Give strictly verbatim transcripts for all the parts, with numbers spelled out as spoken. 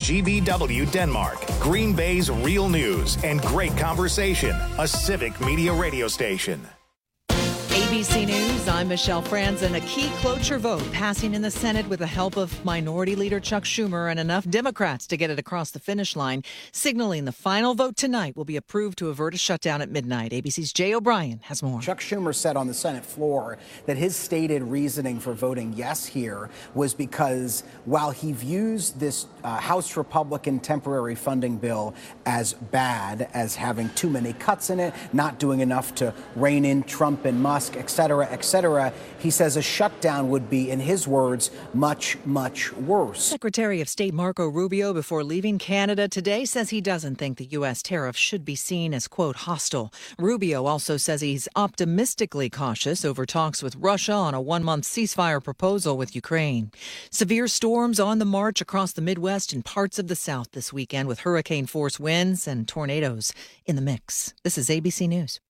G B W Denmark, Green Bay's real news and great conversation, a civic media radio station. A B C News, I'm Michelle Franzen. A key cloture vote passing in the Senate with the help of Minority Leader Chuck Schumer and enough Democrats to get it across the finish line, signaling the final vote tonight will be approved to avert a shutdown at midnight. A B C's Jay O'Brien has more. Chuck Schumer said on the Senate floor that his stated reasoning for voting yes here was because while he views this uh, House Republican temporary funding bill as bad, as having too many cuts in it, not doing enough to rein in Trump and Musk, et cetera, et cetera, he says a shutdown would be, in his words, much, much worse. Secretary of State Marco Rubio, before leaving Canada today, says he doesn't think the U S tariff should be seen as, quote, hostile. Rubio also says he's optimistically cautious over talks with Russia on a one-month ceasefire proposal with Ukraine. Severe storms on the march across the Midwest and parts of the South this weekend, with hurricane-force winds and tornadoes in the mix. This is A B C News.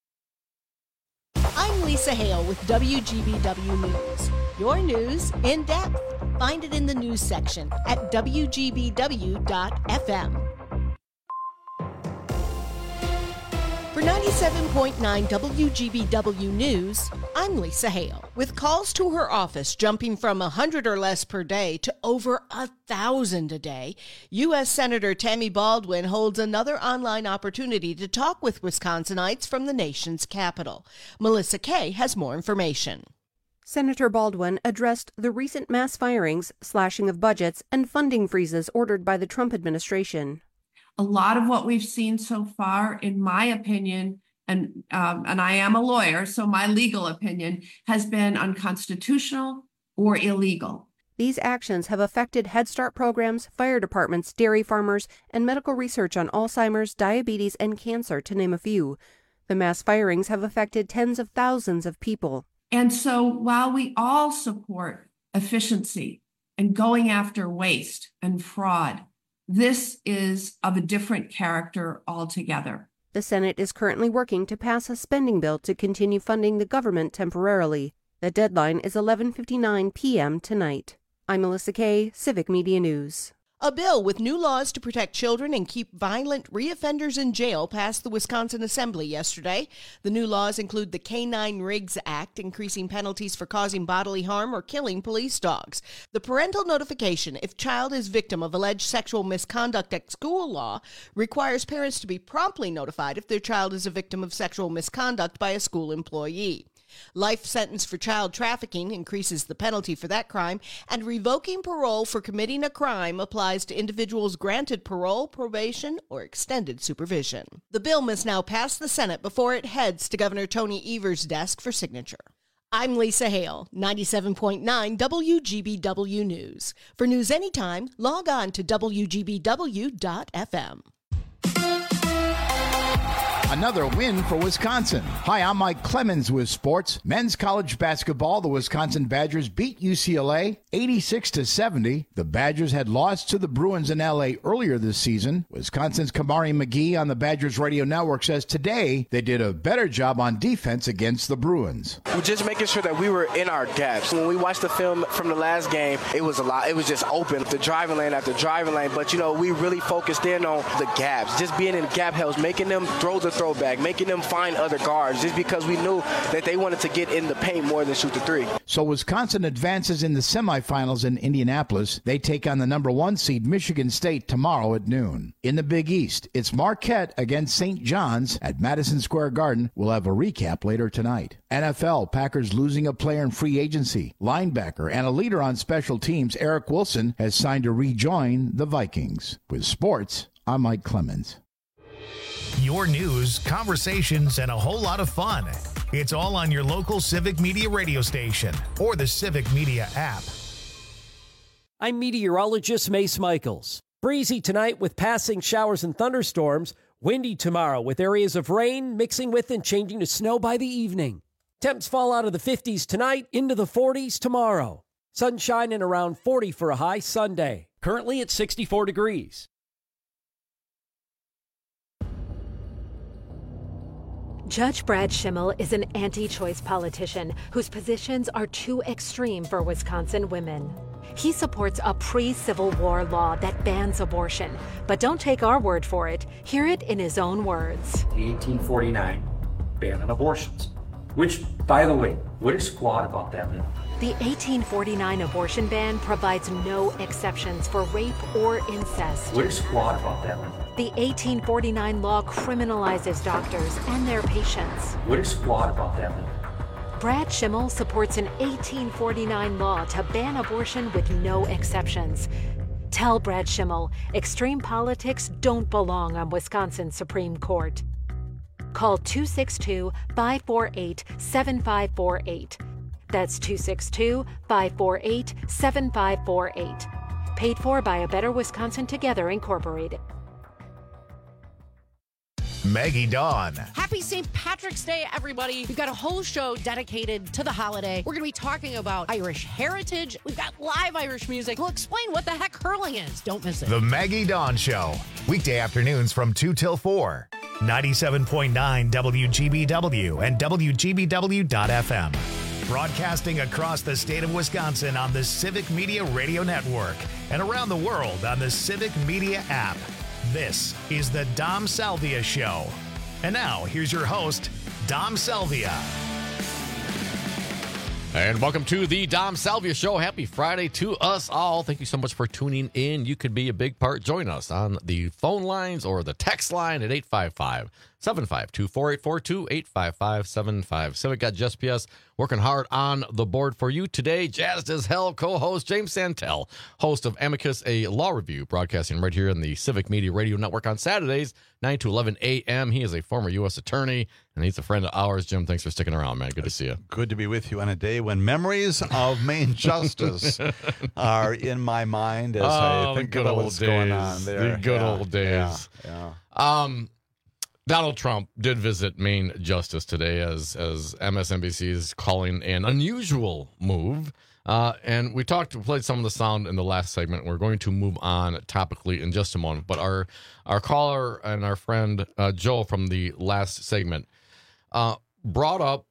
I'm Lisa Hale with W G B W News. Your news in depth. Find it in the news section at W G B W dot F M. For ninety-seven point nine W G B W News, I'm Lisa Hale. With calls to her office jumping from one hundred or less per day to over one thousand a day, U S Senator Tammy Baldwin holds another online opportunity to talk with Wisconsinites from the nation's capital. Melissa Kay has more information. Senator Baldwin addressed the recent mass firings, slashing of budgets, and funding freezes ordered by the Trump administration. A lot of what we've seen so far, in my opinion, and um, and I am a lawyer, so my legal opinion, has been unconstitutional or illegal. These actions have affected Head Start programs, fire departments, dairy farmers, and medical research on Alzheimer's, diabetes, and cancer, to name a few. The mass firings have affected tens of thousands of people. And so while we all support efficiency and going after waste and fraud, this is of a different character altogether. The Senate is currently working to pass a spending bill to continue funding the government temporarily. The deadline is eleven fifty-nine p.m. tonight. I'm Melissa Kay, Civic Media News. A bill with new laws to protect children and keep violent reoffenders in jail passed the Wisconsin Assembly yesterday. The new laws include the K nine Rigs Act, increasing penalties for causing bodily harm or killing police dogs. The parental notification if child is victim of alleged sexual misconduct at school law requires parents to be promptly notified if their child is a victim of sexual misconduct by a school employee. Life sentence for child trafficking increases the penalty for that crime, and revoking parole for committing a crime applies to individuals granted parole, probation, or extended supervision. The bill must now pass the Senate before it heads to Governor Tony Evers' desk for signature. I'm Lisa Hale, ninety-seven point nine W G B W News. For news anytime, log on to W G B W dot F M. Another win for Wisconsin. Hi, I'm Mike Clemens with sports. Men's college basketball, the Wisconsin Badgers beat U C L A eighty-six to seventy. The Badgers had lost to the Bruins in L A earlier this season. Wisconsin's Kamari McGee on the Badgers radio network says today they did a better job on defense against the Bruins. We're just making sure that we were in our gaps. When we watched the film from the last game, it was a lot. It was just open, the driving lane after driving lane. But, you know, we really focused in on the gaps. Just being in gap helps, making them throw the throwback, making them find other guards, just because we knew that they wanted to get in the paint more than shoot the three. So Wisconsin advances in the semifinals in Indianapolis. They take on the number one seed Michigan State tomorrow at noon. In the Big East, it's Marquette against Saint John's at Madison Square Garden. We'll have a recap later tonight. N F L, Packers losing a player in free agency. Linebacker and a leader on special teams, Eric Wilson, has signed to rejoin the Vikings. With sports, I'm Mike Clemens. Your news, conversations, and a whole lot of fun. It's all on your local Civic Media radio station or the Civic Media app. I'm meteorologist Mace Michaels. Breezy tonight with passing showers and thunderstorms. Windy tomorrow with areas of rain mixing with and changing to snow by the evening. Temps fall out of the fifties tonight into the forties tomorrow. Sunshine and around forty for a high Sunday. Currently at sixty-four degrees. Judge Brad Schimmel is an anti-choice politician whose positions are too extreme for Wisconsin women. He supports a pre-Civil War law that bans abortion. But don't take our word for it. Hear it in his own words. The eighteen forty-nine ban on abortions, which, by the way, what is flawed about that law? The eighteen forty-nine abortion ban provides no exceptions for rape or incest. What is flawed about that law? The eighteen forty-nine law criminalizes doctors and their patients. What is flawed about that law? Brad Schimmel supports an eighteen forty-nine law to ban abortion with no exceptions. Tell Brad Schimmel extreme politics don't belong on Wisconsin's Supreme Court. Call two six two, five four eight, seven five four eight. That's two six two, five four eight, seven five four eight. Paid for by A Better Wisconsin Together, Incorporated. Maggie Dawn. Happy Saint Patrick's Day, everybody. We've got a whole show dedicated to the holiday. We're going to be talking about Irish heritage. We've got live Irish music. We'll explain what the heck hurling is. Don't miss it. The Maggie Dawn Show. Weekday afternoons from two till four. ninety-seven point nine W G B W and W G B W dot F M. Broadcasting across the state of Wisconsin on the Civic Media Radio Network and around the world on the Civic Media app. This is the Dom Salvia Show. And now, here's your host, Dom Salvia. And welcome to the Dom Salvia Show. Happy Friday to us all. Thank you so much for tuning in. You could be a big part. Join us on the phone lines or the text line at eight five five, seven five two, four eight four two, eight five five, seven five. Civic got Jess P S working hard on the board for you today. Jazzed as hell co-host James Santel, host of Amicus, a law review, broadcasting right here on the Civic Media Radio Network on Saturdays, nine to eleven a.m. He is a former U S attorney, and he's a friend of ours. Jim, thanks for sticking around, man. Good to see you. Good to be with you on a day when memories of Maine justice are in my mind as oh, I think about what's days. going on there. The good yeah, old days. Yeah, yeah. Um, Donald Trump did visit Maine Justice today, as as M S N B C is calling an unusual move. Uh, and we talked, played some of the sound in the last segment. We're going to move on topically in just a moment. But our our caller and our friend uh, Joe from the last segment uh, brought up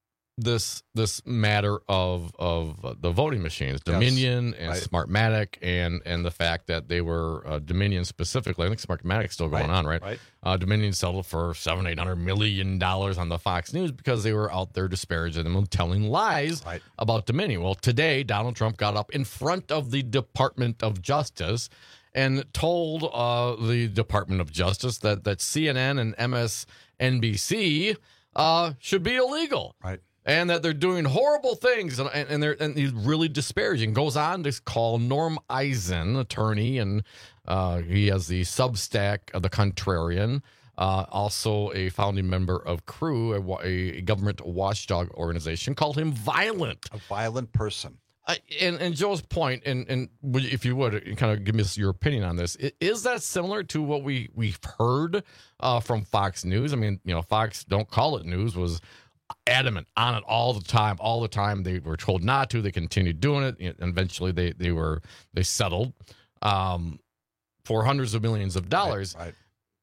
this this matter of of the voting machines, Dominion yes, and right. Smartmatic, and and the fact that they were uh, Dominion specifically. I think Smartmatic's still going right, on, right? Right. Uh, Dominion settled for seven, eight hundred million dollars on the Fox News because they were out there disparaging them and telling lies right. about Dominion. Well, today Donald Trump got up in front of the Department of Justice and told uh, the Department of Justice that that C N N and M S N B C uh, should be illegal. Right. And that they're doing horrible things, and, and they're and he's really disparaging. Goes on to call Norm Eisen, attorney, and uh, he has the Substack of the Contrarian, uh, also a founding member of Crew, a, a government watchdog organization, called him violent, a violent person. Uh, and and Joe's point, and and if you would kind of give us your opinion on this, is that similar to what we we've heard uh, from Fox News? I mean, you know, Fox, don't call it news, was adamant on it all the time, all the time. They were told not to. They continued doing it. And eventually they, they were, they settled um, for hundreds of millions of dollars. Right, right.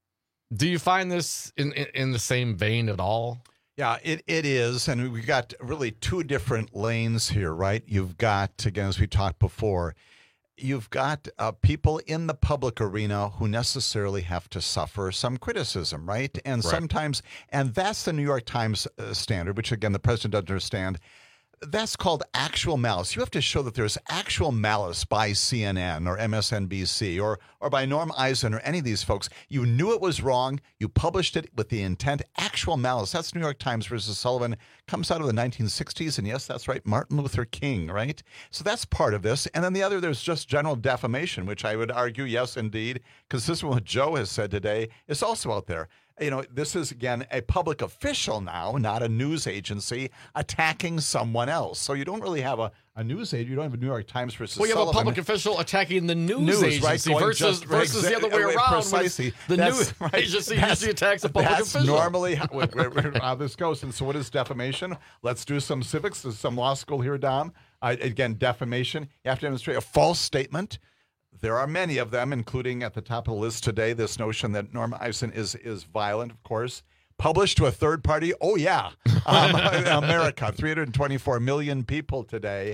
Do you find this in, in, in the same vein at all? Yeah, it, it is. And we've got really two different lanes here, right? You've got, again, as we talked before, you've got uh, people in the public arena who necessarily have to suffer some criticism, right? And right. sometimes, and that's the New York Times uh, standard, which, again, the president doesn't understand. That's called actual malice. You have to show that there's actual malice by C N N or M S N B C or or by Norm Eisen or any of these folks. You knew it was wrong. You published it with the intent. Actual malice. That's New York Times versus Sullivan. Comes out of the nineteen sixties. And yes, that's right, Martin Luther King, right? So that's part of this. And then the other, there's just general defamation, which I would argue, yes, indeed, consistent with what Joe has said today, is also out there. You know, this is, again, a public official now, not a news agency, attacking someone else. So you don't really have a, a news agency. You don't have a New York Times versus Well, you have Sullivan. a public official attacking the news, news agency right? versus, just, versus the other way exa- around. Precisely. The that's, news right. agency that's, usually attacks the public that's official. That's normally how, where, where, how this goes. And so what is defamation? Let's do some civics. There's some law school here, Dom. Uh, again, defamation. You have to demonstrate a false statement. There are many of them, including at the top of the list today, this notion that Norm Eisen is is violent, of course. Published to a third party. Oh, yeah. Um, America, three hundred twenty-four million people today.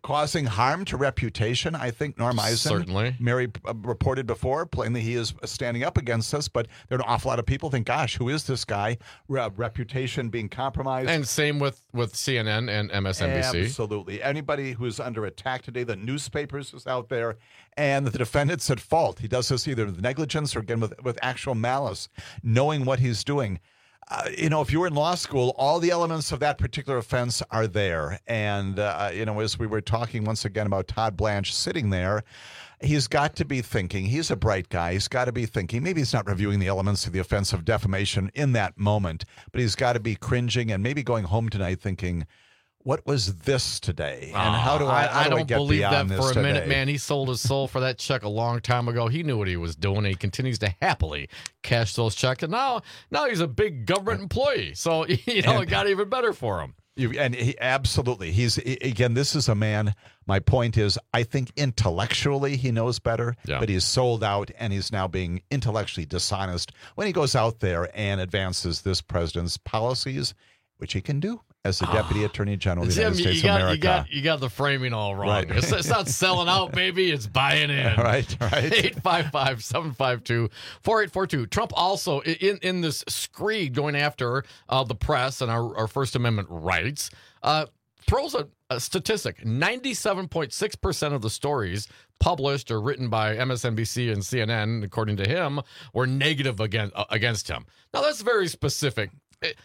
causing harm to reputation. I think Norm Eisen, Certainly. Mary uh, reported before, plainly he is standing up against us, but there are an awful lot of people think, gosh, who is this guy? Re- reputation being compromised. And same with, with C N N and M S N B C. Absolutely. Anybody who's under attack today, the newspapers is out there, and the defendant's at fault. He does this either with negligence or, again, with, with actual malice, knowing what he's doing. Uh, you know, if you were in law school, all the elements of that particular offense are there. And, uh, you know, as we were talking once again about Todd Blanche sitting there, he's got to be thinking, he's a bright guy, he's got to be thinking, maybe he's not reviewing the elements of the offense of defamation in that moment, but he's got to be cringing and maybe going home tonight thinking, what was this today? And how do I, how I do don't I get believe beyond that this for a today? minute, man. He sold his soul for that check a long time ago. He knew what he was doing. And he continues to happily cash those checks. And now, now he's a big government employee. So, you know, And- it got even better for him. You, and he, absolutely, he's he- again. This is a man. My point is, I think intellectually he knows better, Yeah. but he's sold out, and he's now being intellectually dishonest when he goes out there and advances this president's policies, which he can do as the Deputy Attorney General of the Jim, United States you got, of America. You got, you got the framing all wrong. Right. It's, it's not selling out, baby. It's buying in. Right, right. eight five five, seven five two, four eight four two. Trump also, in, in this screed going after uh, the press and our, our First Amendment rights, uh, throws a, a statistic. ninety-seven point six percent of the stories published or written by M S N B C and C N N, according to him, were negative against, uh, against him. Now, that's very specific. It,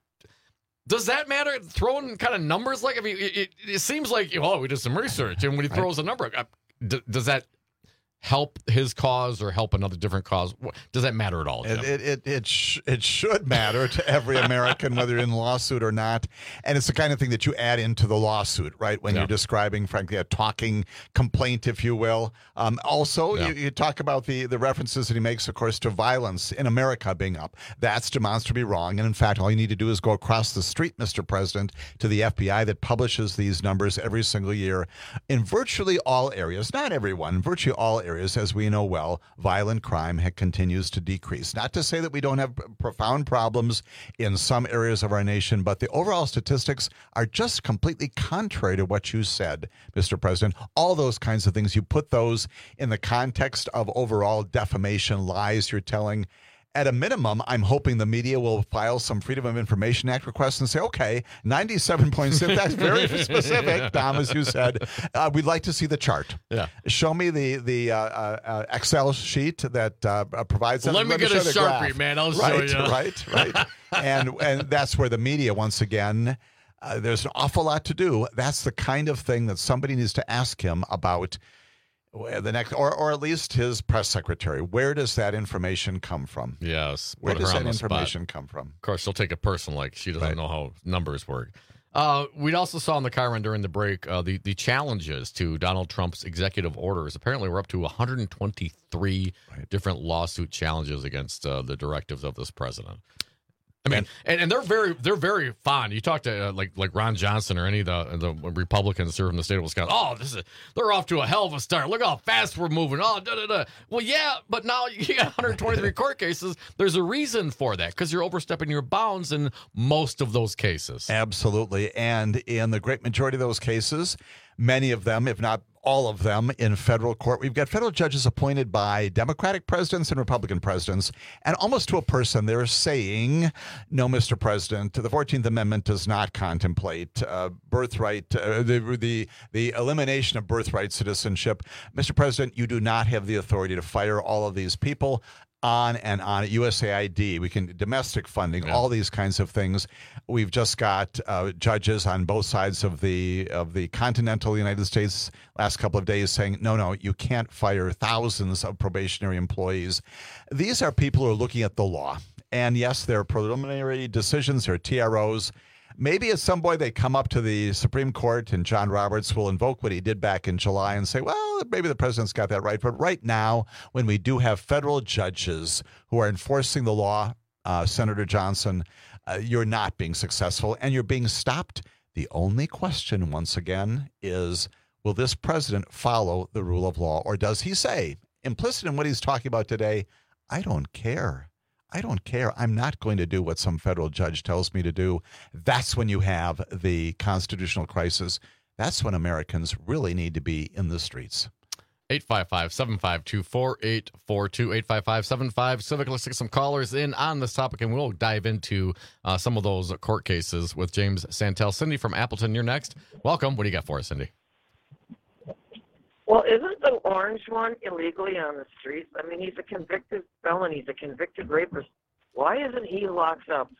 Does that matter? Throwing kind of numbers like, I mean, it, it, it seems like, oh, we did some research, and when he throws a number, uh, d- does that help his cause or help another different cause? What- Does that matter at all? Jim? It it it it, sh- it should matter to every American, whether you're in a lawsuit or not. And it's the kind of thing that you add into the lawsuit, right? When Yeah. you're describing, frankly, a talking complaint, if you will. Um, also, Yeah. you, you talk about the, the references that he makes, of course, to violence in America being up. That's demonstrably wrong. And in fact, all you need to do is go across the street, Mister President, to the F B I that publishes these numbers every single year in virtually all areas, not everyone, virtually all areas. As we know well, violent crime ha- continues to decrease. Not to say that we don't have p- profound problems in some areas of our nation, but the overall statistics are just completely contrary to what you said, Mister President. All those kinds of things, you put those in the context of overall defamation, lies you're telling. At a minimum, I'm hoping the media will file some Freedom of Information Act requests and say, okay, ninety-seven point six, that's very specific, Tom, as you said. Uh, we'd like to see the chart. Yeah. Show me the the uh, uh, Excel sheet that uh, provides that. Let me get show a the Sharpie, graph. man. I'll show right, you. Right, right. and, and that's where the media, once again, uh, there's an awful lot to do. That's the kind of thing that somebody needs to ask him about. The next, or or at least his press secretary. Where does that information come from? Yes. Where put does her on that the spot. information come from? Of course, she'll take it personal, like she doesn't Right. know how numbers work. Uh, we also saw in the Chiron during the break uh, the, the challenges to Donald Trump's executive orders. Apparently, we're up to one hundred twenty-three Right. different lawsuit challenges against uh, the directives of this president. I mean, and, and they're very they're very fond. You talk to uh, like like Ron Johnson or any of the the Republicans here from the state of Wisconsin. Oh, this is they're off to a hell of a start. Look how fast we're moving. Oh, da da da. Well, yeah, but now you got one hundred twenty-three court cases. There's a reason for that because you're overstepping your bounds in most of those cases. Absolutely. And in the great majority of those cases, many of them, if not all of them, in federal court, we've got federal judges appointed by Democratic presidents and Republican presidents. And almost to a person, they're saying, no, Mister President, the fourteenth Amendment does not contemplate uh, birthright, uh, the, the, the elimination of birthright citizenship. Mister President, you do not have the authority to fire all of these people. On and on. U S A I D, we can domestic funding, Yeah. all these kinds of things. We've just got uh, judges on both sides of the of the continental United States last couple of days saying, no, no, you can't fire thousands of probationary employees. These are people who are looking at the law. And yes, there are preliminary decisions, there are T R Os. Maybe at some point they come up to the Supreme Court and John Roberts will invoke what he did back in July and say, well, maybe the president's got that right. But right now, when we do have federal judges who are enforcing the law, uh, Senator Johnson, uh, you're not being successful and you're being stopped. The only question, once again, is will this president follow the rule of law, or does he say, implicit in what he's talking about today, I don't care. I don't care. I'm not going to do what some federal judge tells me to do. That's when you have the constitutional crisis. that's when Americans really need to be in the streets. eight five five, seven five two, four eight four two, eight five five, seven five Civic. Let's get some callers in on this topic, and we'll dive into uh, some of those court cases with James Santel. Cindy from Appleton, you're next. Welcome. What do you got for us, Cindy? Well, isn't the orange one illegally on the streets? I mean, he's a convicted felon. He's a convicted rapist. Why isn't he locked up?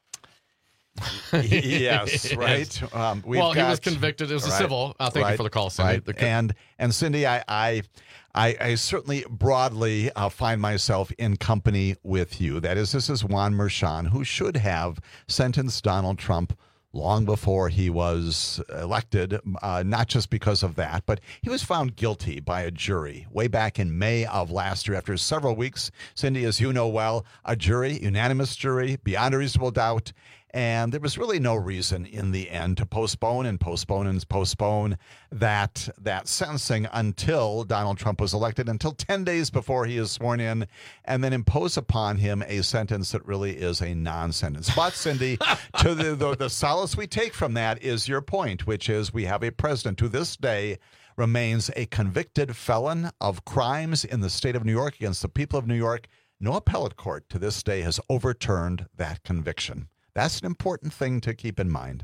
Yes, right. Um, we've well, got, he was convicted. It was right, a civil. Uh, thank right, you for the call, Cindy. Right. The, and and Cindy, I I, I, I certainly broadly uh, find myself in company with you. That is, this is Juan Merchan, who should have sentenced Donald Trump long before he was elected, uh, not just because of that, but he was found guilty by a jury way back in May of last year after several weeks. Cindy, as you know well, a jury, unanimous jury, beyond a reasonable doubt. And there was really no reason in the end to postpone and postpone and postpone that that sentencing until Donald Trump was elected, until ten days before he is sworn in, and then impose upon him a sentence that really is a non-sentence. But, Cindy, to the, the, the solace we take from that is your point, which is we have a president to this day remains a convicted felon of crimes in the state of New York against the people of New York. No appellate court to this day has overturned that conviction. That's an important thing to keep in mind.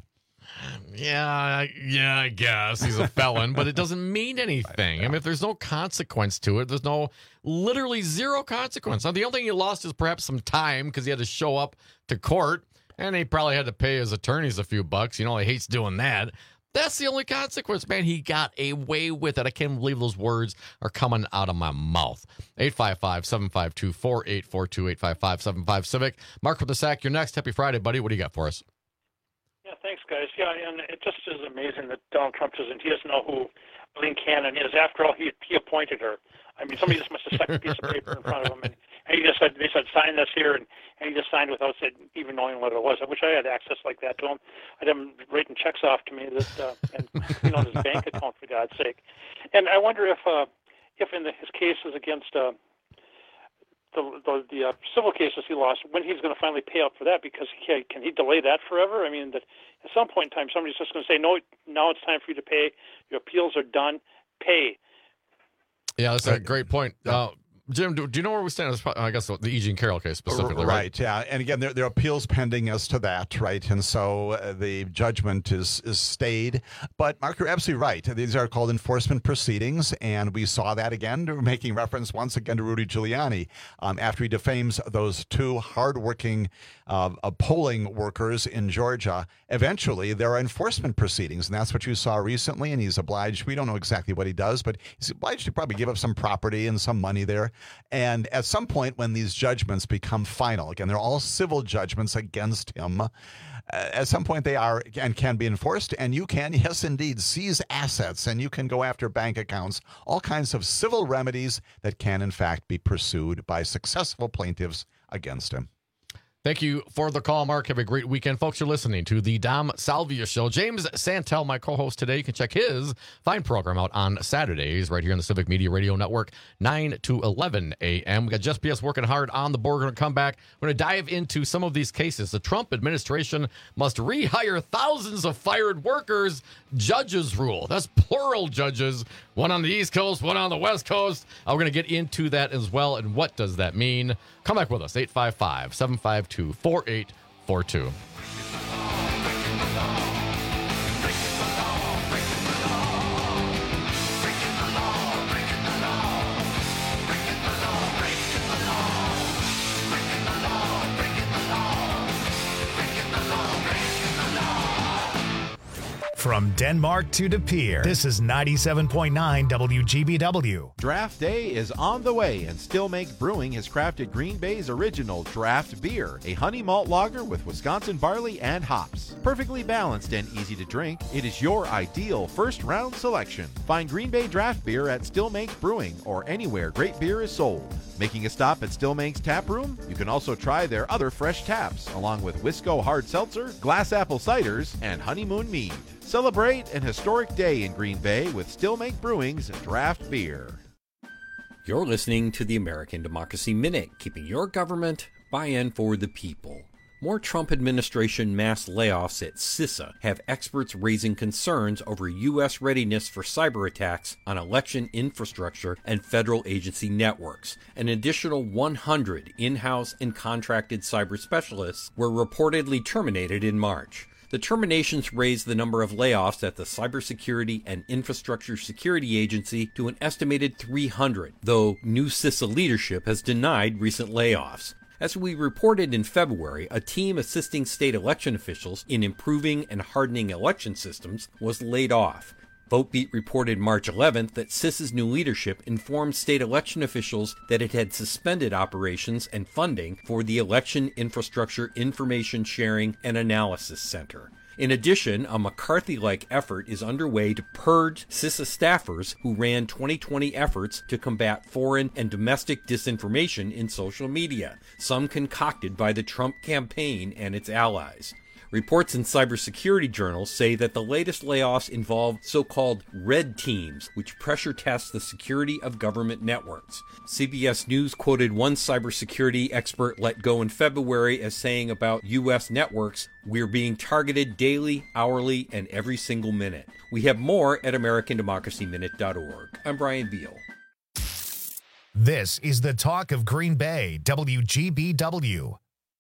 Yeah, yeah, I guess he's a felon, but it doesn't mean anything. I mean, if there's no consequence to it, there's no, literally zero consequence. Now, the only thing he lost is perhaps some time because he had to show up to court, and he probably had to pay his attorneys a few bucks. You know, he hates doing that. That's the only consequence, man. He got away with it. I can't believe those words are coming out of my mouth. eight five five, seven five two, four eight four two, eight five five, seven five Civic. Mark with the Sack, you're next. Happy Friday, buddy. What do you got for us? Yeah, thanks, guys. Yeah, and it just is amazing that Donald Trump doesn't, he doesn't know who Eileen Cannon is. After all, he he appointed her. I mean, somebody just must have stuck a piece of paper in front of him, and, and he just said, they said, sign this here, and, and he just signed without said, even knowing what it was. I wish I had access like that to him. I'd have him writing checks off to me that, uh, and, you know, his bank account, for God's sake. And I wonder if, uh, if in the, his cases against uh, the the, the uh, civil cases he lost, when he's going to finally pay out for that, because he can, can he delay that forever? I mean, that at some point in time, somebody's just going to say, no, now it's time for you to pay. Your appeals are done. Pay. Yeah, that's a great point. Uh, Jim, do, do you know where we stand? I guess the E. Jean Carroll case specifically, right? Right, yeah. And again, there, there are appeals pending as to that, right? And so uh, the judgment is, is stayed. But, Mark, you're absolutely right. These are called enforcement proceedings, and we saw that again, making reference once again to Rudy Giuliani um, after he defames those two hardworking uh, uh, polling workers in Georgia. Eventually, there are enforcement proceedings, and that's what you saw recently, and he's obliged. We don't know exactly what he does, but he's obliged to probably give up some property and some money there. And at some point when these judgments become final, again, they're all civil judgments against him, uh, at some point they are and can be enforced, and you can, yes, indeed, seize assets, and you can go after bank accounts, all kinds of civil remedies that can, in fact, be pursued by successful plaintiffs against him. Thank you for the call, Mark. Have a great weekend. Folks, you're listening to the Dom Salvia Show. James Santel, my co-host today. You can check his fine program out on Saturdays right here on the Civic Media Radio Network, nine to eleven a.m. We got Just B S working hard on the board. We're going to come back. We're going to dive into some of these cases. The Trump administration must rehire thousands of fired workers. Judges rule. That's plural judges. One on the East Coast, one on the West Coast. Uh, we're going to get into that as well. And what does that mean? Come back with us, eight five five, seven five two, four eight four two. From Denmark to De Pere, this is ninety-seven point nine W G B W. Draft Day is on the way, and Still Make Brewing has crafted Green Bay's original draft beer, a honey malt lager with Wisconsin barley and hops. Perfectly balanced and easy to drink, it is your ideal first-round selection. Find Green Bay draft beer at Still Makes Brewing or anywhere great beer is sold. Making a stop at Still Makes Tap Room? You can also try their other fresh taps, along with Wisco Hard Seltzer, Glass Apple Ciders, and Honeymoon Mead. Celebrate an historic day in Green Bay with Still Make Brewing's draft beer. You're listening to the American Democracy Minute, keeping your government by and for the people. More Trump administration mass layoffs at CISA have experts raising concerns over U S readiness for cyber attacks on election infrastructure and federal agency networks. An additional one hundred in-house and contracted cyber specialists were reportedly terminated in March. The terminations raised the number of layoffs at the Cybersecurity and Infrastructure Security Agency to an estimated three hundred, though new CISA leadership has denied recent layoffs. As we reported in February, a team assisting state election officials in improving and hardening election systems was laid off. VoteBeat reported March eleventh that CISA's new leadership informed state election officials that it had suspended operations and funding for the Election Infrastructure Information Sharing and Analysis Center. In addition, a McCarthy-like effort is underway to purge CISA staffers who ran twenty twenty efforts to combat foreign and domestic disinformation in social media, some concocted by the Trump campaign and its allies. Reports in cybersecurity journals say that the latest layoffs involve so-called red teams, which pressure test the security of government networks. C B S News quoted one cybersecurity expert let go in February as saying about U S networks, "We're being targeted daily, hourly, and every single minute." We have more at American Democracy Minute dot org. I'm Brian Beal. This is the talk of Green Bay, W G B W.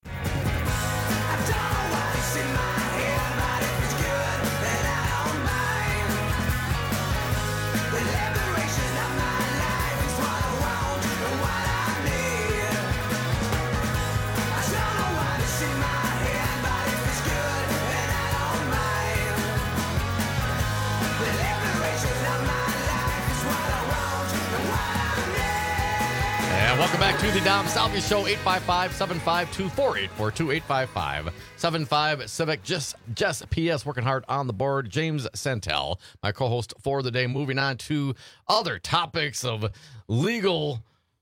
Welcome back to the Dom Salvi Show, eight five five, seven five two, four eight four two, eight five five, seven five Civic. Just, just P S working hard on the board. James Santel, my co-host for the day. Moving on to other topics of legal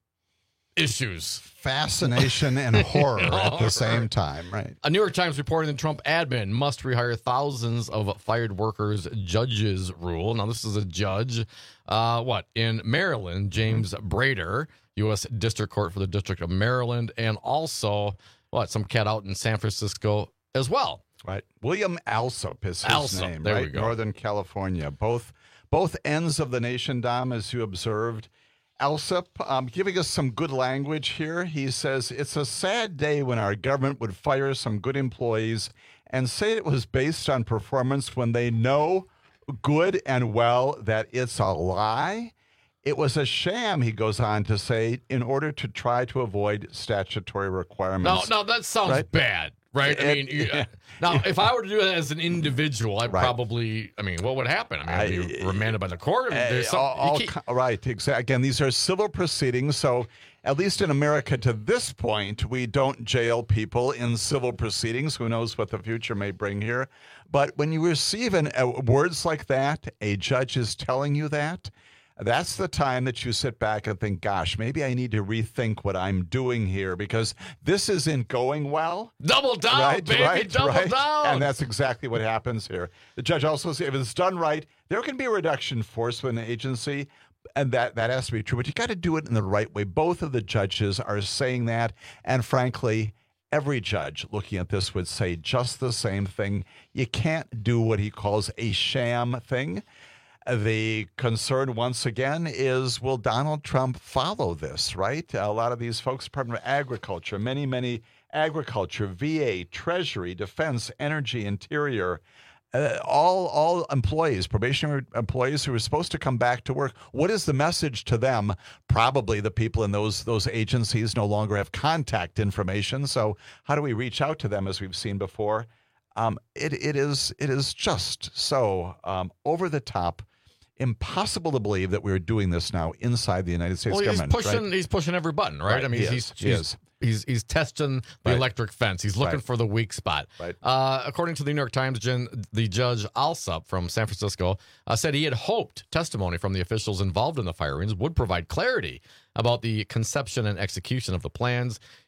issues. Fascination and horror at the same time, right? A New York Times reporting the Trump admin must rehire thousands of fired workers, judges rule. Now, this is a judge, uh, what, in Maryland, James mm-hmm. Brader, U S District Court for the District of Maryland, and also, what, some cat out in San Francisco as well. Right. William Alsup is his Alsup, name, there right? we go. Northern California. Both both ends of the nation, Dom, as you observed. Alsup um, giving us some good language here. He says, "It's a sad day when our government would fire some good employees and say it was based on performance when they know good and well that it's a lie. It was a sham," he goes on to say, "in order to try to avoid statutory requirements." No, no, that sounds right? bad, right? I mean, you, yeah. now, if I were to do that as an individual, I'd Right. probably, I mean, what would happen? I mean, I'd be remanded by the court? I mean, there's some, all, all, you keep- right, exactly. Again, these are civil proceedings, so at least in America to this point, we don't jail people in civil proceedings. Who knows what the future may bring here? But when you receive an, uh, words like that, a judge is telling you that, that's the time that you sit back and think, gosh, maybe I need to rethink what I'm doing here because this isn't going well. Double down, right, baby, right, double right. down. And that's exactly what happens here. The judge also says if it's done right, there can be a reduction in force with an agency, and that, that has to be true. But you got to do it in the right way. Both of the judges are saying that, and frankly, every judge looking at this would say just the same thing. You can't do what he calls a sham thing. The concern, once again, is will Donald Trump follow this, right? A lot of these folks, Department of Agriculture, many, many agriculture, V A, Treasury, Defense, Energy, Interior, uh, all all employees, probationary employees who are supposed to come back to work. What is the message to them? Probably the people in those those agencies no longer have contact information. So how do we reach out to them, as we've seen before? Um, it it is it is just so um, over the top. Impossible to believe that we're doing this now inside the United States well, government. He's pushing, right? he's pushing every button, right? Right, I mean, he he's, is, he he's, is. he's he's testing the Right. electric fence. He's looking Right. for the weak spot. Right. Uh, according to the New York Times, Jen, the judge Alsup from San Francisco uh, said he had hoped testimony from the officials involved in the firings would provide clarity about the conception and execution of the plans.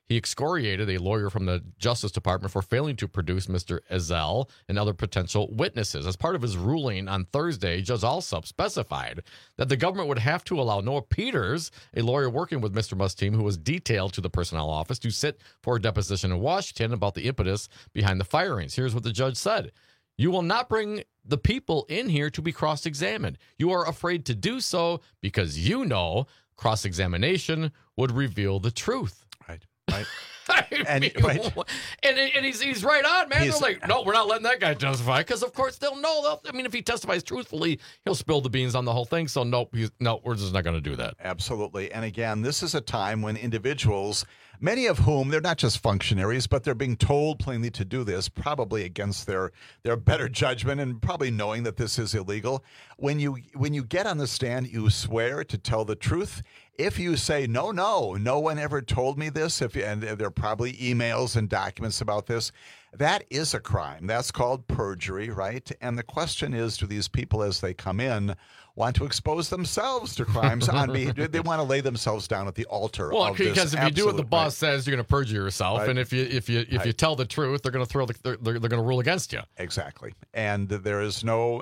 He excoriated a lawyer from the Justice Department for failing to produce Mister Ezell and other potential witnesses. As part of his ruling on Thursday, Judge Alsup specified that the government would have to allow Noah Peters, a lawyer working with Mister Musteam, who was detailed to the personnel office, to sit for a deposition in Washington about the impetus behind the firings. Here's what the judge said. You will not bring the people in here to be cross-examined. You are afraid to do so because you know cross-examination would reveal the truth. Right, right. I and, mean, right. and and he's he's right on, man. He's, They're like, no, we're not letting that guy testify because, of course, they'll know. They'll, I mean, if he testifies truthfully, he'll spill the beans on the whole thing. So, nope, he's, no, we're just not going to do that. Absolutely. And again, this is a time when individuals, many of whom, they're not just functionaries, but they're being told plainly to do this, probably against their their better judgment and probably knowing that this is illegal. When you when you get on the stand, you swear to tell the truth. If you say, no, no, no one ever told me this, if and there are probably emails and documents about this, that is a crime. That's called perjury, right? And the question is, do these people, as they come in, want to expose themselves to crimes? on be, They want to lay themselves down at the altar well, of this. because if you do what the boss right? says, you're going to perjure yourself. Right. And if you if you if right. you tell the truth, they're going to throw the, they're, they're, they're going to rule against you. Exactly. And there is no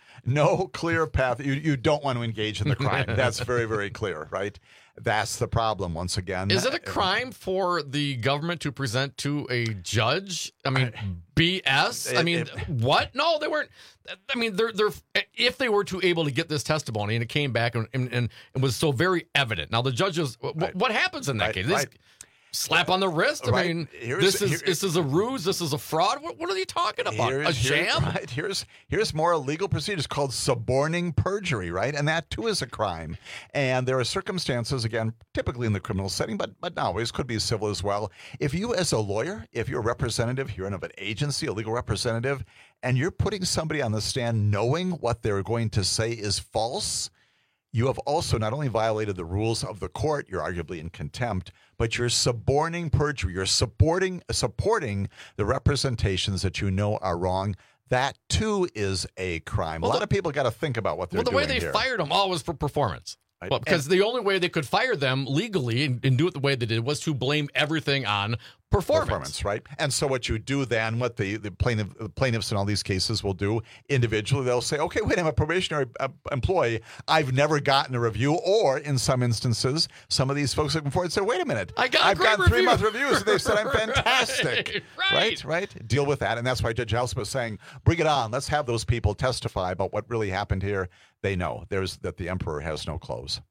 no clear path. You, you don't want to engage in the crime. That's very, very clear, right? That's the problem, once again. Is it a crime for the government to present to a judge? I mean, B S? It, I mean, it, what? No, they weren't. I mean, they're they're if they were to able to get this testimony and it came back and and, and it was so very evident. Now, the judges, right. what happens in that right, case? Right. Slap on the wrist? I right. mean, here's, this is here, this is a ruse. This is a fraud. What, what are you talking about? A sham? Right. Here's here's more legal procedures called suborning perjury, right? And that too is a crime. And there are circumstances, again, typically in the criminal setting, but but not always, could be civil as well. If you, as a lawyer, if you're a representative, you're of an agency, a legal representative, and you're putting somebody on the stand knowing what they're going to say is false, you have also not only violated the rules of the court, you're arguably in contempt, but you're suborning perjury. You're supporting supporting the representations that you know are wrong. That, too, is a crime. Well, a lot the, of people got to think about what they're doing doing Well, the way they here. fired them all was for performance. Right. Well, because and, the only way they could fire them legally and, and do it the way they did was to blame everything on performance. Performance, right? And so what you do then, what the, the, plaintiff, the plaintiffs in all these cases will do individually, they'll say, okay, wait, I'm a probationary uh, employee. I've never gotten a review. Or in some instances, some of these folks looking forward say, wait a minute. I got I've gotten review. three-month reviews. And they've said I'm fantastic. right, right. Right? Deal with that. And that's why Judge Alsup was saying, bring it on. Let's have those people testify about what really happened here. They know there's that the emperor has no clothes.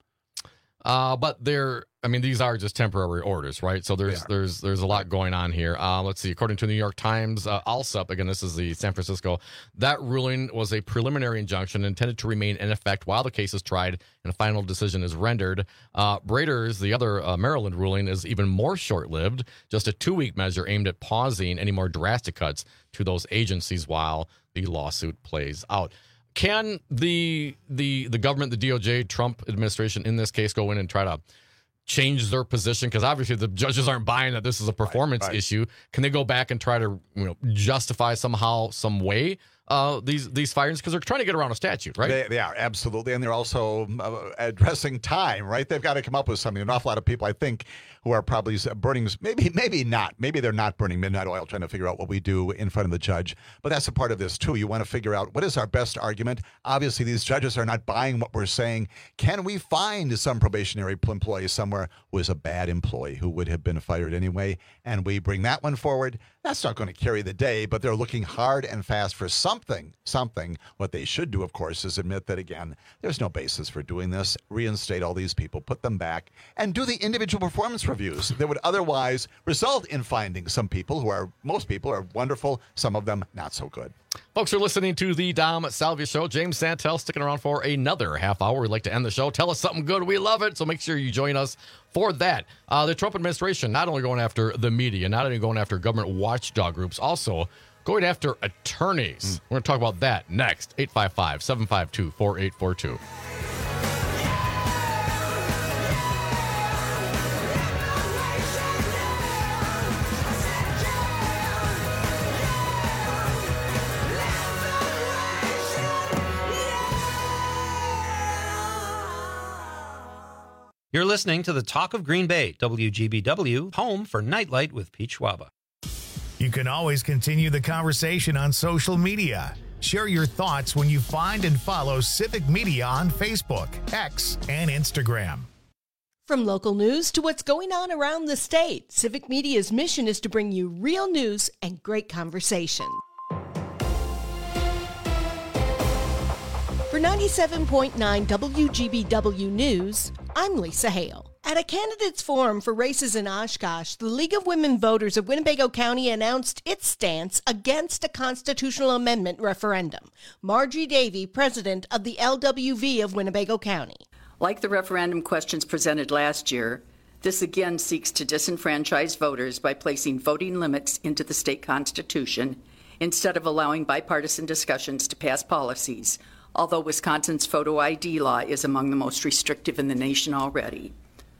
Uh, but they're, I mean, these are just temporary orders, right? So there's there's there's a lot going on here. Uh, let's see. According to the New York Times, uh, Alsup, again, this is the San Francisco, that ruling was a preliminary injunction intended to remain in effect while the case is tried and a final decision is rendered. Uh, Braders, the other uh, Maryland ruling, is even more short-lived, just a two-week measure aimed at pausing any more drastic cuts to those agencies while the lawsuit plays out. Can the the the government, the D O J, Trump administration in this case go in and try to change their position? Because obviously the judges aren't buying that this is a performance right, right. issue. Can they go back and try to you know justify somehow, some way uh, these these firings? Because they're trying to get around a statute, right? They, they are, absolutely. And they're also uh, addressing time, right? They've got to come up with something. An awful lot of people, I think, who are probably burning, maybe maybe not. Maybe they're not burning midnight oil trying to figure out what we do in front of the judge. But that's a part of this, too. You want to figure out what is our best argument. Obviously, these judges are not buying what we're saying. Can we find some probationary employee somewhere who is a bad employee who would have been fired anyway? And we bring that one forward. That's not going to carry the day, but they're looking hard and fast for something, something. What they should do, of course, is admit that, again, there's no basis for doing this. Reinstate all these people, put them back, and do the individual performance reviews that would otherwise result in finding some people who are, most people are wonderful, some of them not so good. Folks are listening to the Dom Salvia Show. James Santel sticking around for another half hour. We'd like to end the show. Tell us something good. We love it. So make sure you join us for that. Uh, the Trump administration not only going after the media, not only going after government watchdog groups, also going after attorneys. Mm. We're going to talk about that next. eight five five, seven five two, four eight four two. You're listening to the Talk of Green Bay, W G B W, home for Nightlight with Pete Schwaba. You can always continue the conversation on social media. Share your thoughts when you find and follow Civic Media on Facebook, X, and Instagram. From local news to what's going on around the state, Civic Media's mission is to bring you real news and great conversation. For ninety-seven point nine W G B W News, I'm Lisa Hale. At a candidates forum for races in Oshkosh, the League of Women Voters of Winnebago County announced its stance against a constitutional amendment referendum. Margie Davey, president of the L W V of Winnebago County. Like the referendum questions presented last year, this again seeks to disenfranchise voters by placing voting limits into the state constitution instead of allowing bipartisan discussions to pass policies, although Wisconsin's photo I D law is among the most restrictive in the nation already.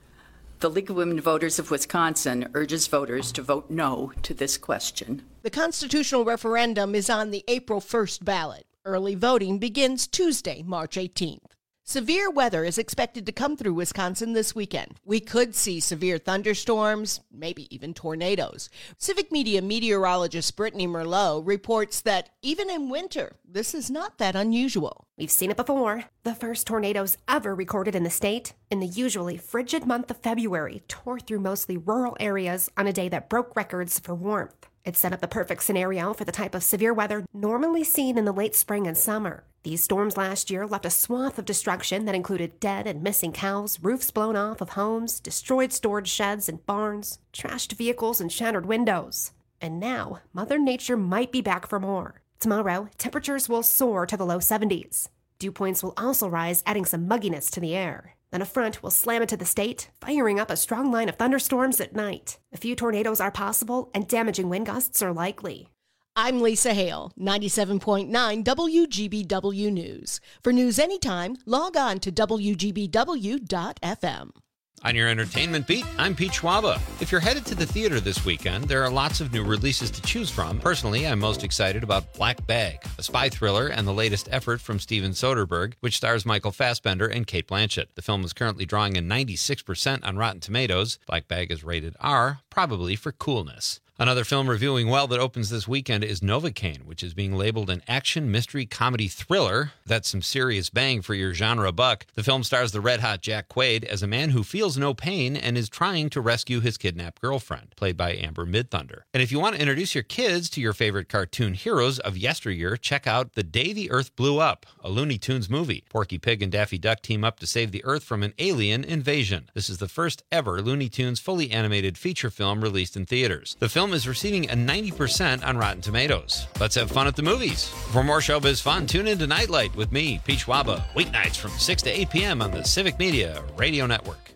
The League of Women Voters of Wisconsin urges voters to vote no to this question. The constitutional referendum is on the April first ballot. Early voting begins Tuesday, March eighteenth. Severe weather is expected to come through Wisconsin this weekend. We could see severe thunderstorms, maybe even tornadoes. Civic Media meteorologist Brittany Merlot reports that even in winter, this is not that unusual. We've seen it before. The first tornadoes ever recorded in the state in the usually frigid month of February tore through mostly rural areas on a day that broke records for warmth. It set up the perfect scenario for the type of severe weather normally seen in the late spring and summer. These storms last year left a swath of destruction that included dead and missing cows, roofs blown off of homes, destroyed storage sheds and barns, trashed vehicles, and shattered windows. And now, Mother Nature might be back for more. Tomorrow, temperatures will soar to the low seventies. Dew points will also rise, adding some mugginess to the air. Then a front will slam into the state, firing up a strong line of thunderstorms at night. A few tornadoes are possible, and damaging wind gusts are likely. I'm Lisa Hale, ninety-seven point nine W G B W News. For news anytime, log on to W G B W dot F M. On your entertainment beat, I'm Pete Schwaba. If you're headed to the theater this weekend, there are lots of new releases to choose from. Personally, I'm most excited about Black Bag, a spy thriller and the latest effort from Steven Soderbergh, which stars Michael Fassbender and Cate Blanchett. The film is currently drawing a ninety-six percent on Rotten Tomatoes. Black Bag is rated R, probably for coolness. Another film reviewing well that opens this weekend is Novocaine, which is being labeled an action, mystery, comedy thriller. That's some serious bang for your genre buck. The film stars the red-hot Jack Quaid as a man who feels no pain and is trying to rescue his kidnapped girlfriend, played by Amber Midthunder. And if you want to introduce your kids to your favorite cartoon heroes of yesteryear, check out The Day the Earth Blew Up, a Looney Tunes movie. Porky Pig and Daffy Duck team up to save the Earth from an alien invasion. This is the first ever Looney Tunes fully animated feature film released in theaters. The film is receiving a ninety percent on Rotten Tomatoes. Let's have fun at the movies. For more showbiz fun, tune in to Nightlight with me, Pete Schwaba, weeknights from six to eight p.m. on the Civic Media Radio Network.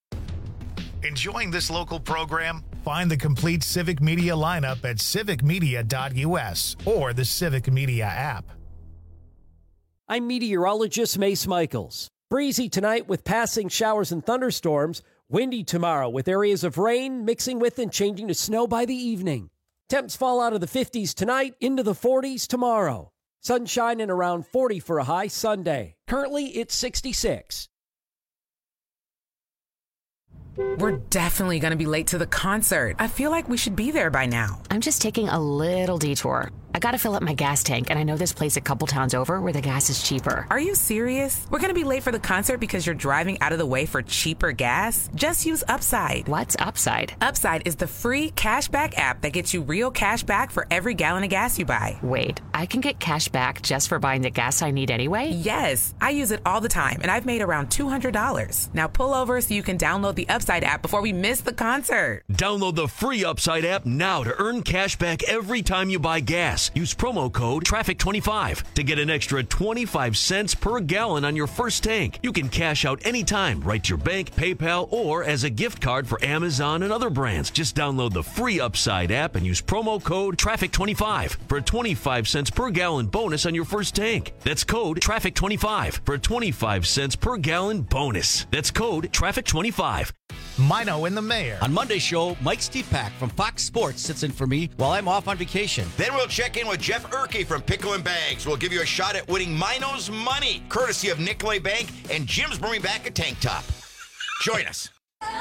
Enjoying this local program? Find the complete Civic Media lineup at civic media dot U S or the Civic Media app. I'm meteorologist Mace Michaels. Breezy tonight with passing showers and thunderstorms. Windy tomorrow with areas of rain mixing with and changing to snow by the evening. Temps fall out of the fifties tonight into the forties tomorrow. Sunshine and around forty for a high Sunday. Currently it's sixty-six. We're definitely going to be late to the concert. I feel like we should be there by now. I'm just taking a little detour. I gotta fill up my gas tank, and I know this place a couple towns over where the gas is cheaper. Are you serious? We're gonna be late for the concert because you're driving out of the way for cheaper gas? Just use Upside. What's Upside? Upside is the free cashback app that gets you real cash back for every gallon of gas you buy. Wait, I can get cash back just for buying the gas I need anyway? Yes, I use it all the time, and I've made around two hundred dollars. Now pull over so you can download the Upside app before we miss the concert. Download the free Upside app now to earn cash back every time you buy gas. Use promo code traffic twenty-five to get an extra twenty-five cents per gallon on your first tank. You can cash out anytime, right to your bank, PayPal, or as a gift card for Amazon and other brands. Just download the free Upside app and use promo code traffic twenty-five for a twenty-five cents per gallon bonus on your first tank. That's code traffic twenty-five for a twenty-five cents per gallon bonus. That's code traffic twenty-five. Mino and the Mayor. On Monday's show, Mike Stepak from Fox Sports sits in for me while I'm off on vacation. Then we'll check in with Jeff Erkey from Pickle and Bags. We'll give you a shot at winning Mino's money, courtesy of Nicolay Bank, and Jim's bringing back a tank top. Join us.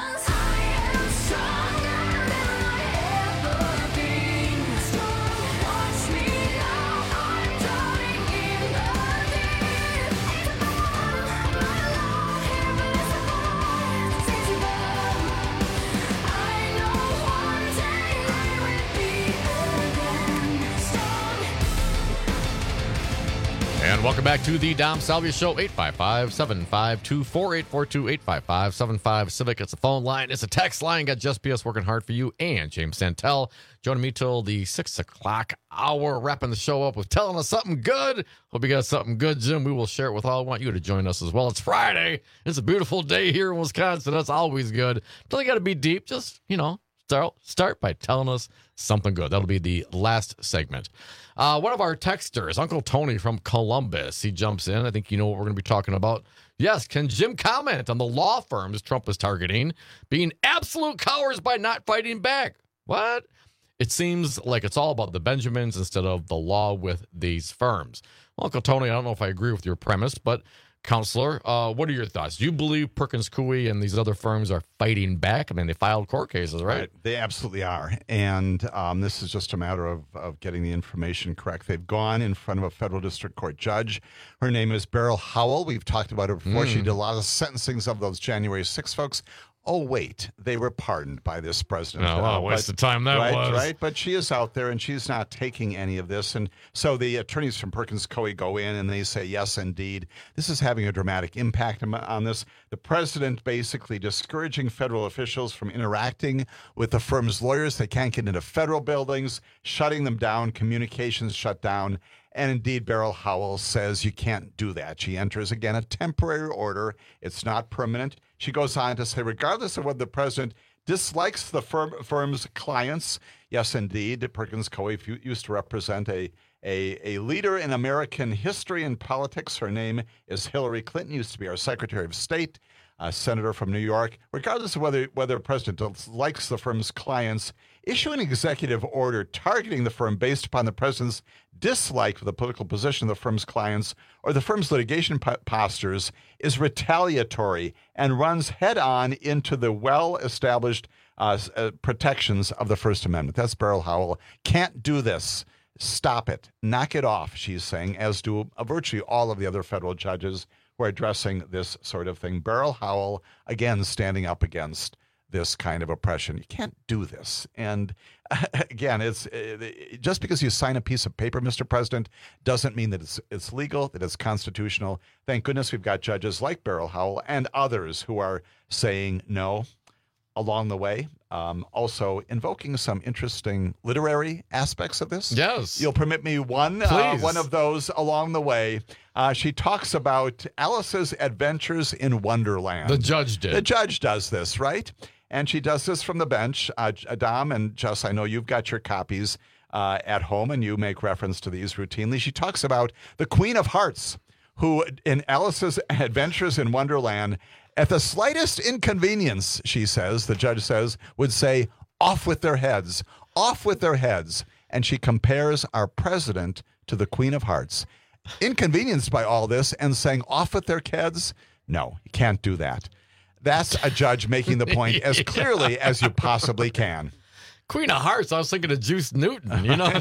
And welcome back to the Dom Salvia Show, eight five five, seven five two, four eight four two, eight five five, seven five Civic. It's a phone line. It's a text line. Got Just P S working hard for you and James Santel joining me till the six o'clock hour, wrapping the show up with telling us something good. Hope you got something good, Jim. We will share it with all. I want you to join us as well. It's Friday. It's a beautiful day here in Wisconsin. That's always good. Don't got to be deep. Just, you know, start, start by telling us something good. That'll be the last segment. Uh, one of our texters, Uncle Tony from Columbus, he jumps in. I think you know what we're going to be talking about. Yes, can Jim comment on the law firms Trump is targeting being absolute cowards by not fighting back? What? It seems like it's all about the Benjamins instead of the law with these firms. Well, Uncle Tony, I don't know if I agree with your premise, but Counselor, uh, what are your thoughts? Do you believe Perkins Coie and these other firms are fighting back? I mean, they filed court cases, right? right. They absolutely are. And um, this is just a matter of, of getting the information correct. They've gone in front of a federal district court judge. Her name is Beryl Howell. We've talked about her before. Mm. She did a lot of sentencings of those January sixth folks. Oh, wait, they were pardoned by this president. Oh, wow, waste of time that right, was. Right, but she is out there, and she's not taking any of this. And so the attorneys from Perkins Coie go in, and they say, yes, indeed, this is having a dramatic impact on this. The president basically discouraging federal officials from interacting with the firm's lawyers. They can't get into federal buildings, shutting them down, communications shut down. And indeed, Beryl Howell says you can't do that. She enters, again, a temporary order. It's not permanent. She goes on to say, regardless of whether the president dislikes the firm, firm's clients, yes, indeed, Perkins Coie used to represent a, a, a leader in American history and politics. Her name is Hillary Clinton, used to be our Secretary of State, a senator from New York. Regardless of whether, whether the president likes the firm's clients, issue an executive order targeting the firm based upon the president's dislike for the political position of the firm's clients or the firm's litigation po- postures is retaliatory and runs head-on into the well-established uh, uh, protections of the First Amendment. That's Beryl Howell. Can't do this. Stop it. Knock it off, she's saying, as do uh, virtually all of the other federal judges who are addressing this sort of thing. Beryl Howell, again, standing up against this kind of oppression. You can't do this. And uh, again, it's uh, just because you sign a piece of paper, Mister President, doesn't mean that it's it's legal, that it's constitutional. Thank goodness we've got judges like Beryl Howell and others who are saying no along the way. Um, also invoking some interesting literary aspects of this. Yes. You'll permit me one, uh, one of those along the way. Uh, she talks about Alice's adventures in Wonderland. The judge did. The judge does this, right? And she does this from the bench. Uh, Dom and Jess, I know you've got your copies uh, at home, and you make reference to these routinely. She talks about the Queen of Hearts, who in Alice's adventures in Wonderland, at the slightest inconvenience, she says, the judge says, would say, off with their heads, off with their heads. And she compares our president to the Queen of Hearts. Inconvenienced by all this and saying off with their heads? No, you can't do that. That's a judge making the point as clearly as you possibly can. Queen of Hearts. I was thinking of Juice Newton. You know,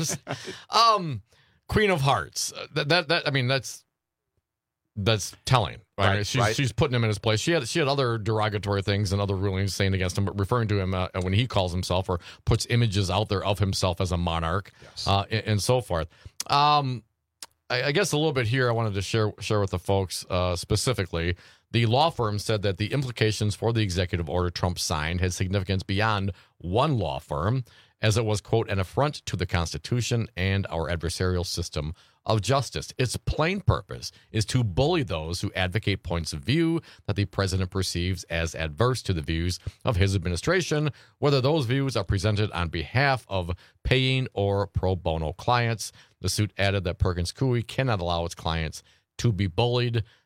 um, Queen of Hearts. That, that that I mean, that's that's telling. Right? Right, she's right. she's putting him in his place. She had she had other derogatory things and other rulings saying against him, but referring to him uh, when he calls himself or puts images out there of himself as a monarch, yes. uh, and, and so forth. Um, I, I guess a little bit here I wanted to share share with the folks uh, specifically. The law firm said that the implications for the executive order Trump signed had significance beyond one law firm, as it was, quote, an affront to the Constitution and our adversarial system of justice. Its plain purpose is to bully those who advocate points of view that the president perceives as adverse to the views of his administration, whether those views are presented on behalf of paying or pro bono clients. The suit added that Perkins Coie cannot allow its clients to be bullied.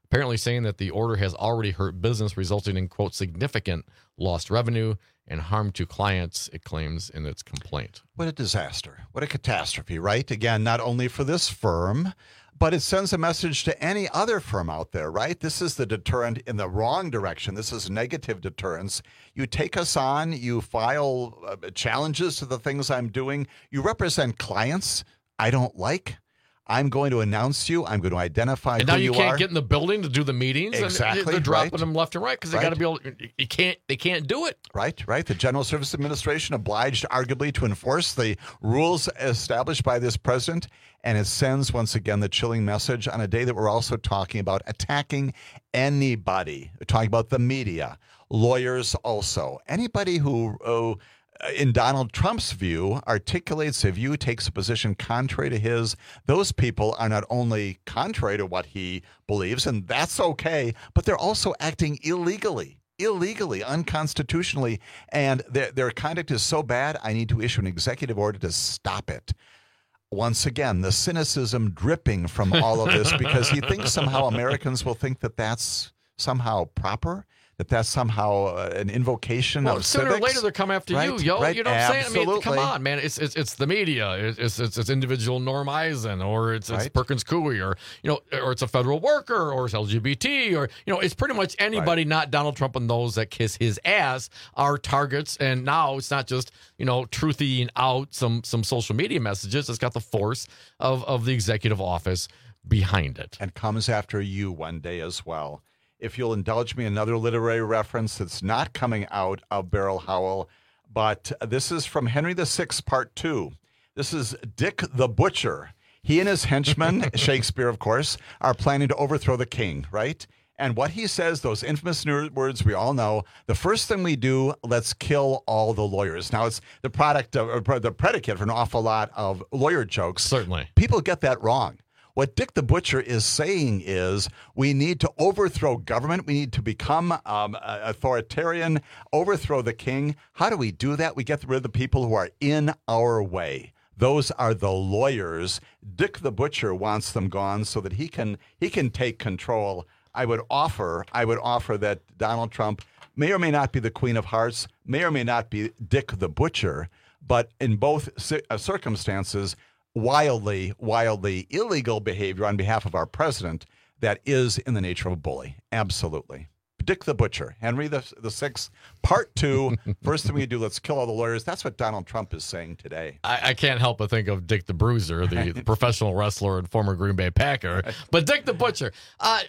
apparently saying that the order has already hurt business, resulting in, quote, significant lost revenue and harm to clients, it claims in its complaint. What a disaster. What a catastrophe, right? Again, not only for this firm, but it sends a message to any other firm out there, right? This is the deterrent in the wrong direction. This is negative deterrence. You take us on, you file uh, challenges to the things I'm doing. You represent clients I don't like. I'm going to announce you. I'm going to identify and who now you, you can't are. get in the building to do the meetings. Exactly, And they're dropping right. them left and right because they Right. got to be able. You can't. They can't do it. Right, right. The General Services Administration obliged, arguably, to enforce the rules established by this president, and it sends once again the chilling message on a day that we're also talking about attacking anybody. We're talking about the media, lawyers, also anybody who. Uh, in Donald Trump's view, articulates a view, takes a position contrary to his. Those people are not only contrary to what he believes, and that's okay, but they're also acting illegally, illegally, unconstitutionally, and their, their conduct is so bad, I need to issue an executive order to stop it. Once again, the cynicism dripping from all of this because he thinks somehow Americans will think that that's somehow proper. That that's somehow uh, an invocation Well, of sooner civics. or later they'll come after right? you, yo. Right? You know what I'm saying? I mean, Absolutely. come on, man. It's it's it's the media. It's it's, it's individual Norm Eisen, or it's, it's Right. Perkins Coie, or you know, or it's a federal worker, or it's L G B T, or you know, it's pretty much anybody not Donald Trump and those that kiss his ass are targets. And now it's not just you know truthying out some some social media messages. It's got the force of of the executive office behind it, and comes after you one day as well. If you'll indulge me, another literary reference that's not coming out of Beryl Howell, but this is from Henry the Sixth, Part Two. This is Dick the Butcher. He and his henchmen, Shakespeare, of course, are planning to overthrow the king, right? And what he says, those infamous words we all know, the first thing we do, let's kill all the lawyers. Now, it's the product of, or the predicate for an awful lot of lawyer jokes. Certainly. People get that wrong. What Dick the Butcher is saying is we need to overthrow government. We need to become um, authoritarian, overthrow the king. How do we do that? We get rid of the people who are in our way. Those are the lawyers. Dick the Butcher wants them gone so that he can he can take control. I would offer I would offer that Donald Trump may or may not be the Queen of Hearts, may or may not be Dick the Butcher, but in both circumstances, wildly, wildly illegal behavior on behalf of our president that is in the nature of a bully. Absolutely. Dick the Butcher, Henry the, the Sixth, Part Two. First thing we do, let's kill all the lawyers. That's what Donald Trump is saying today. I, I can't help but think of Dick the Bruiser, the, Right. the professional wrestler and former Green Bay Packer. But Dick the Butcher, uh,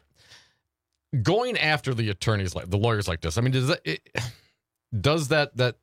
going after the attorneys, like the lawyers like this. I mean, does that it, does that that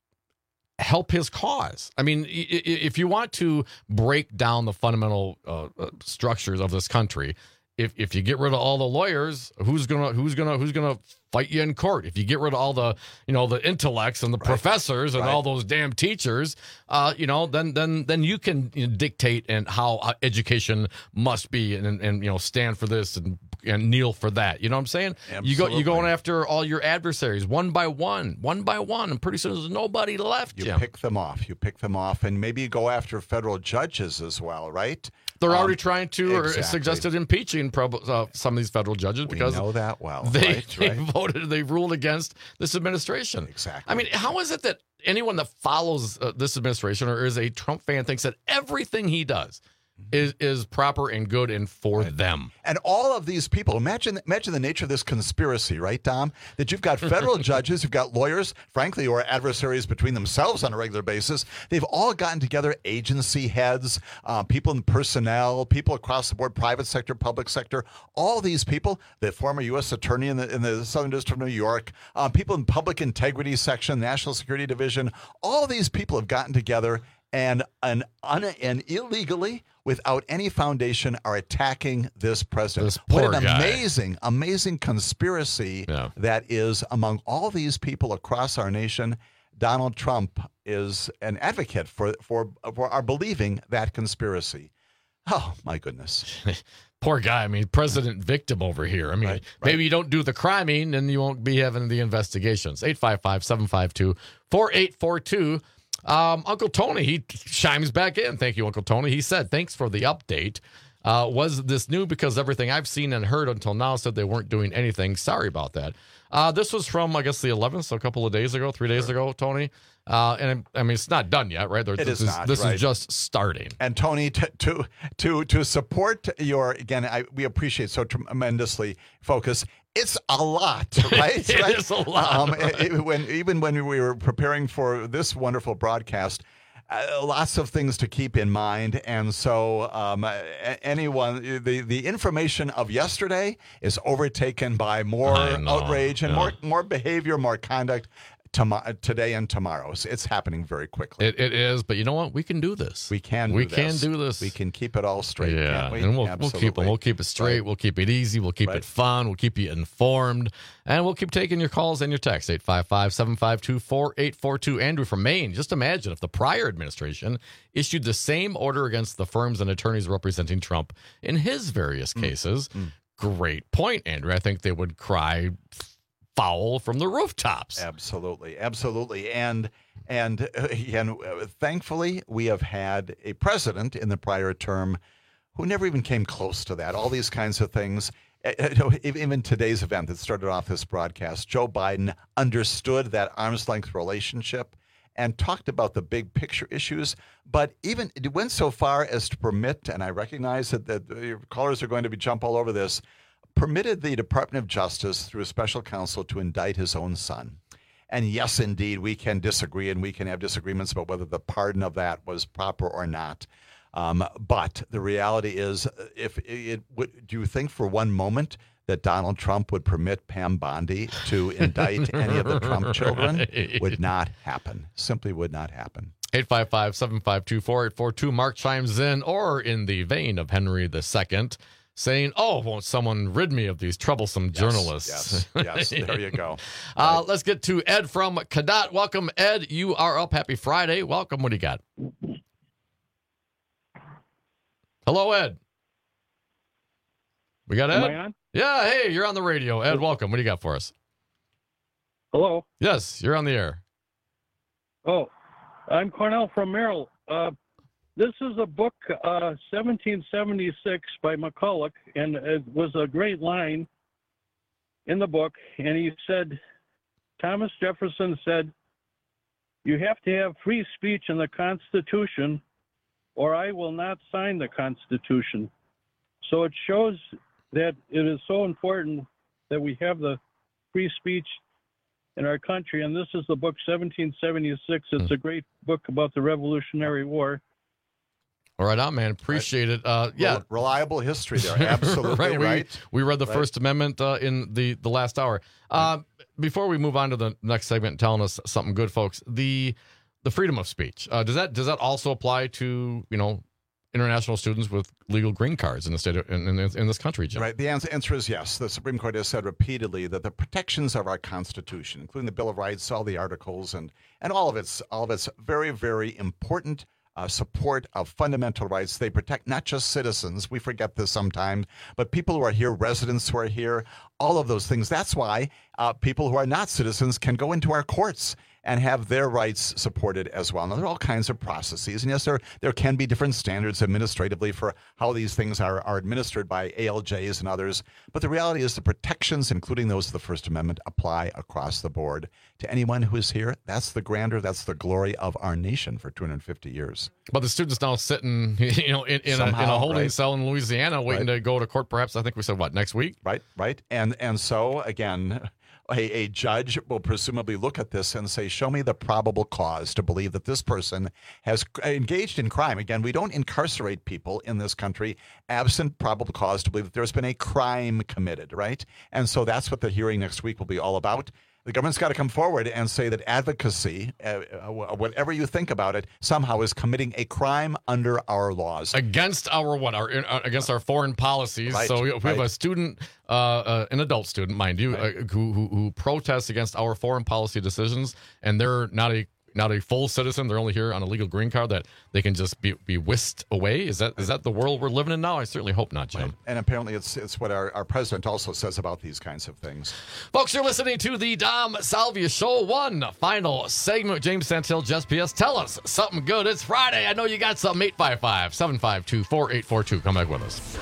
help his cause? I mean, i- i- if you want to break down the fundamental uh, uh, structures of this country, if if you get rid of all the lawyers, who's gonna who's gonna who's gonna fight you in court? If you get rid of all the you know the intellects and the professors and Right. all those damn teachers, uh, you know, then then then you can you know, dictate and how uh, education must be and, and and you know stand for this and and kneel for that. You know what I'm saying? You go you going after all your adversaries one by one, one by one, and pretty soon there's nobody left. You Jim. pick them off. You pick them off, and maybe you go after federal judges as well, right? They're Um, already trying to or exactly. suggested impeaching prob- uh, some of these federal judges because know that well, They, right, they right. voted, they ruled against this administration. Exactly. I mean, how is it that anyone that follows uh, this administration or is a Trump fan thinks that everything he does is is proper and good and for them? And all of these people, imagine imagine the nature of this conspiracy, right, Dom? That you've got federal judges, you've got lawyers, frankly, who are adversaries between themselves on a regular basis. They've all gotten together, agency heads, uh, people in personnel, people across the board, private sector, public sector, all these people, the former U S attorney in the, in the Southern District of New York, uh, people in public integrity section, National Security Division, all these people have gotten together and, and, un, and illegally, without any foundation, are attacking this president. This what poor an guy. amazing, amazing conspiracy Yeah. that is among all these people across our nation. Donald Trump is an advocate for, for, for our believing that conspiracy. Oh, my goodness. Poor guy. I mean, president victim over here. I mean, Right, maybe you don't do the criming and you won't be having the investigations. eight five five, seven five two, four eight four two. Um, Uncle Tony, he chimes back in. Thank you, Uncle Tony. He said, thanks for the update. Uh, was this new because everything I've seen and heard until now said they weren't doing anything? Sorry about that. Uh, this was from, I guess, the eleventh, so a couple of days ago, three days sure. ago, Tony. Uh, and I mean, it's not done yet, right? There, it this is not. This right. is just starting. And Tony, to to to, to support your again, I, we appreciate so tremendously focus. It's a lot, right? it right? is a lot. Um, it, it, when even when we were preparing for this wonderful broadcast. Uh, lots of things to keep in mind, and so um, anyone, the, the information of yesterday is overtaken by more outrage and yeah. more more behavior, more conduct tom- today and tomorrow. So it's happening very quickly. It, it is, but you know what? We can do this. We can. Do we this. can do this. We can keep it all straight. Yeah, can't we? and we'll, Absolutely. we'll keep we'll keep it straight. Right. We'll keep it easy. We'll keep right. it fun. We'll keep you informed, and we'll keep taking your calls and your texts. eight five five, seven five two, four eight four two. Andrew from Maine. Just imagine if the prior administration issued the same order against the firms and attorneys representing Trump in his various mm. cases. Mm. Great point, Andrew. I think they would cry foul from the rooftops. Absolutely, absolutely, and and uh, and uh, thankfully we have had a president in the prior term who never even came close to that. All these kinds of things. Uh, even today's event that started off this broadcast, Joe Biden understood that arm's length relationship and talked about the big picture issues, but even it went so far as to permit, and I recognize that the, the callers are going to be jump all over this, permitted the Department of Justice through a special counsel to indict his own son. And yes, indeed, we can disagree and we can have disagreements about whether the pardon of that was proper or not. Um, but the reality is, if it, it would, do you think for one moment that Donald Trump would permit Pam Bondi to indict any of the Trump children? Right. Would not happen. Simply would not happen. eight five five, seven five two, four eight four two. Mark chimes in, or in the vein of Henry the Second, saying, oh, won't someone rid me of these troublesome Yes, journalists? Yes, yes. There you go. uh, Right. let's get to Ed from Cadott. Welcome, Ed. You are up. Happy Friday. Welcome. What do you got? Hello, Ed. We got Ed? Am I on? Yeah, hey, you're on the radio. Ed, welcome. What do you got for us? Hello. Yes, you're on the air. Oh, I'm Cornell from Merrill. Uh, this is a book, uh, seventeen seventy-six by McCulloch, and it was a great line in the book. And he said, Thomas Jefferson said, you have to have free speech in the Constitution, or I will not sign the Constitution. So it shows that it is so important that we have the free speech in our country. And this is the book seventeen seventy-six. It's a great book about the Revolutionary War. All right, on, man. Appreciate right. it. Uh, yeah. Rel- reliable history there. Absolutely right. right. We, we read the right. First Amendment uh, in the, the last hour. Uh, before we move on to the next segment, telling us something good, folks, the the freedom of speech, uh, does that does that also apply to, you know, international students with legal green cards in the state of, in, in, in this country, Jim? Right. The answer, answer is yes. The Supreme Court has said repeatedly that the protections of our Constitution, including the Bill of Rights, all the articles, and and all of its all of its very very important uh, support of fundamental rights. They protect not just citizens. We forget this sometimes, but people who are here, residents who are here, all of those things. That's why uh, people who are not citizens can go into our courts and have their rights supported as well. Now, there are all kinds of processes. And yes, there there can be different standards administratively for how these things are, are administered by A L Js and others. But the reality is the protections, including those of the First Amendment, apply across the board to anyone who is here. That's the grandeur, that's the glory of our nation for two hundred fifty years. But the student's now sitting, you know, in, in, Somehow, a, in a holding right? cell in Louisiana waiting Right. to go to court, perhaps, I think we said, what, next week? Right, right. And, and so, again... A, a judge will presumably look at this and say, show me the probable cause to believe that this person has engaged in crime. Again, we don't incarcerate people in this country absent probable cause to believe that there's been a crime committed, right? And so that's what the hearing next week will be all about. The government's got to come forward and say that advocacy, uh, whatever you think about it, somehow is committing a crime under our laws. Against our what? Our uh, against our foreign policies. Right, so we, we have right. a student, uh, uh, an adult student, mind you, Right. uh, who, who who protests against our foreign policy decisions, and they're not a not a full citizen, they're only here on a legal green card, that they can just be, be whisked away? Is that is that the world we're living in now? I certainly hope not, Jim. And apparently it's it's what our, our president also says about these kinds of things. Folks, you're listening to the Dom Salvia Show. One final segment with James Santil, Just P S. Tell us something good. It's Friday. I know you got something. eight five five, seven five two, four eight four two. Come back with us.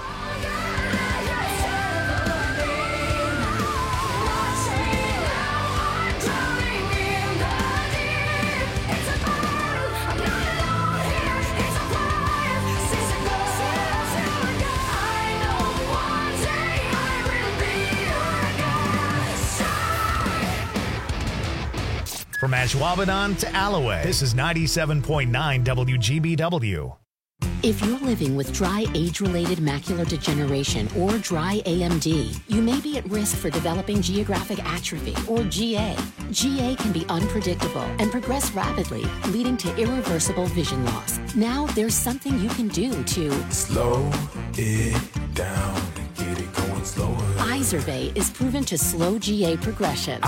From Ashwaubenon to Alloway, this is ninety-seven point nine W G B W. If you're living with dry age-related macular degeneration or dry A M D, you may be at risk for developing geographic atrophy or G A. G A can be unpredictable and progress rapidly, leading to irreversible vision loss. Now there's something you can do to slow it down and get it going slower. Izervay is proven to slow G A progression.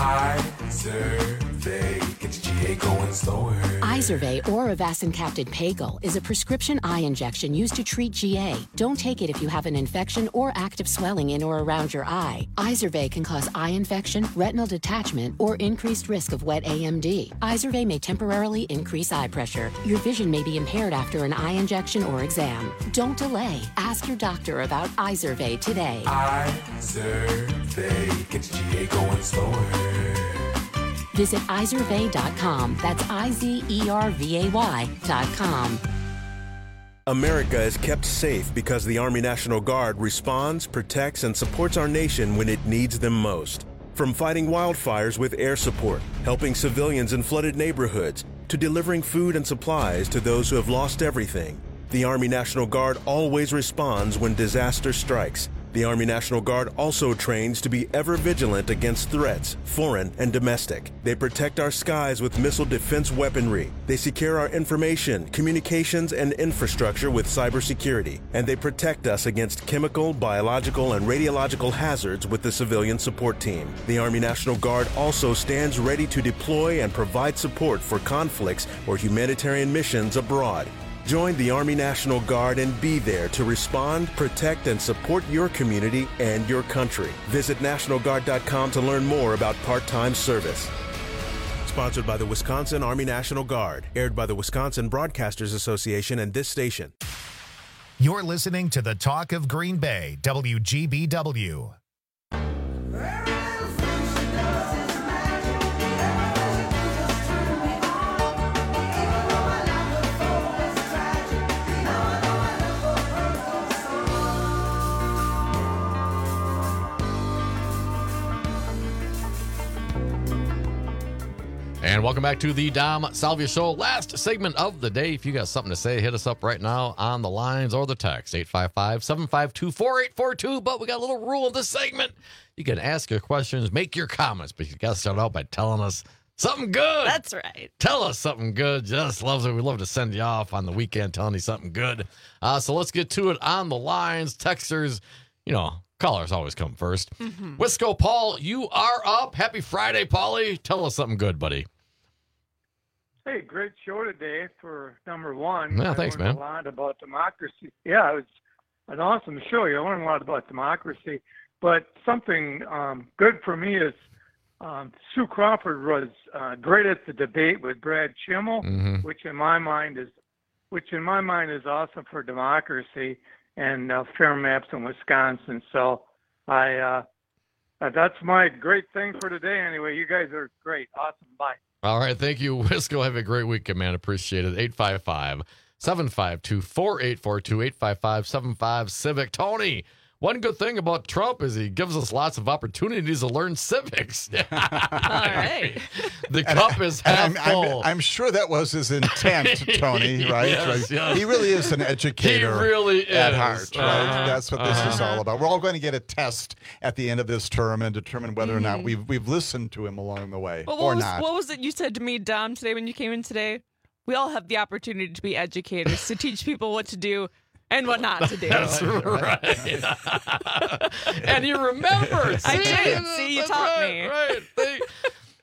Izervay gets G A going slower. Izervay or avacincaptad pegol is a prescription eye injection used to treat G A. Don't take it if you have an infection or active swelling in or around your eye. Izervay can cause eye infection, retinal detachment, or increased risk of wet A M D. Izervay may temporarily increase eye pressure. Your vision may be impaired after an eye injection or exam. Don't delay. Ask your doctor about Izervay today. Izervay gets G A going slower. Visit izervay dot com. That's I Z E R V A Y dot com. America is kept safe because the Army National Guard responds, protects, and supports our nation when it needs them most. From fighting wildfires with air support, helping civilians in flooded neighborhoods, to delivering food and supplies to those who have lost everything, the Army National Guard always responds when disaster strikes. The Army National Guard also trains to be ever vigilant against threats, foreign and domestic. They protect our skies with missile defense weaponry. They secure our information, communications, and infrastructure with cybersecurity. And they protect us against chemical, biological, and radiological hazards with the civilian support team. The Army National Guard also stands ready to deploy and provide support for conflicts or humanitarian missions abroad. Join the Army National Guard and be there to respond, protect, and support your community and your country. Visit National Guard dot com to learn more about part-time service. Sponsored by the Wisconsin Army National Guard. Aired by the Wisconsin Broadcasters Association and this station. You're listening to the Talk of Green Bay, W G B W. And welcome back to the Dom Salvia Show. Last segment of the day. If you got something to say, hit us up right now on the lines or the text, eight five five, seven five two, four eight four two. But we got a little rule of this segment. You can ask your questions, make your comments, but you got to start out by telling us something good. That's right. Tell us something good. Just loves it. We love to send you off on the weekend telling you something good. Uh, so let's get to it on the lines. Texters, you know, callers always come first. Mm-hmm. Wisco Paul, you are up. Happy Friday, Paulie. Tell us something good, buddy. Hey, great show today for number one. Yeah, thanks, I learned man. a lot about democracy. Yeah, it was an awesome show. You learned a lot about democracy. But something um, good for me is um, Sue Crawford was uh, great at the debate with Brad Schimmel, mm-hmm. which in my mind is, which in my mind is awesome for democracy and uh, fair maps in Wisconsin. So I, uh, that's my great thing for today. Anyway, you guys are great. Awesome. Bye. All right. Thank you, Wisco. Have a great weekend, man. Appreciate it. eight five five, seven five two, four eight four two, eight five five, seven five Civic. Tony, one good thing about Trump is he gives us lots of opportunities to learn civics. All right. The cup is half I'm, full. I'm, I'm sure that was his intent, Tony, right? Yes, right? yes. He really is an educator He really at is. heart, right? Uh-huh. That's what this Uh-huh. is all about. We're all going to get a test at the end of this term and determine whether or not Mhm. we've we've listened to him along the way Well, or what was, not. what was it you said to me, Dom, today when you came in today? We all have the opportunity to be educators, to teach people what to do and what not to do. That's right. And you remember. I See? did. See, you That's taught right, me. Right. They-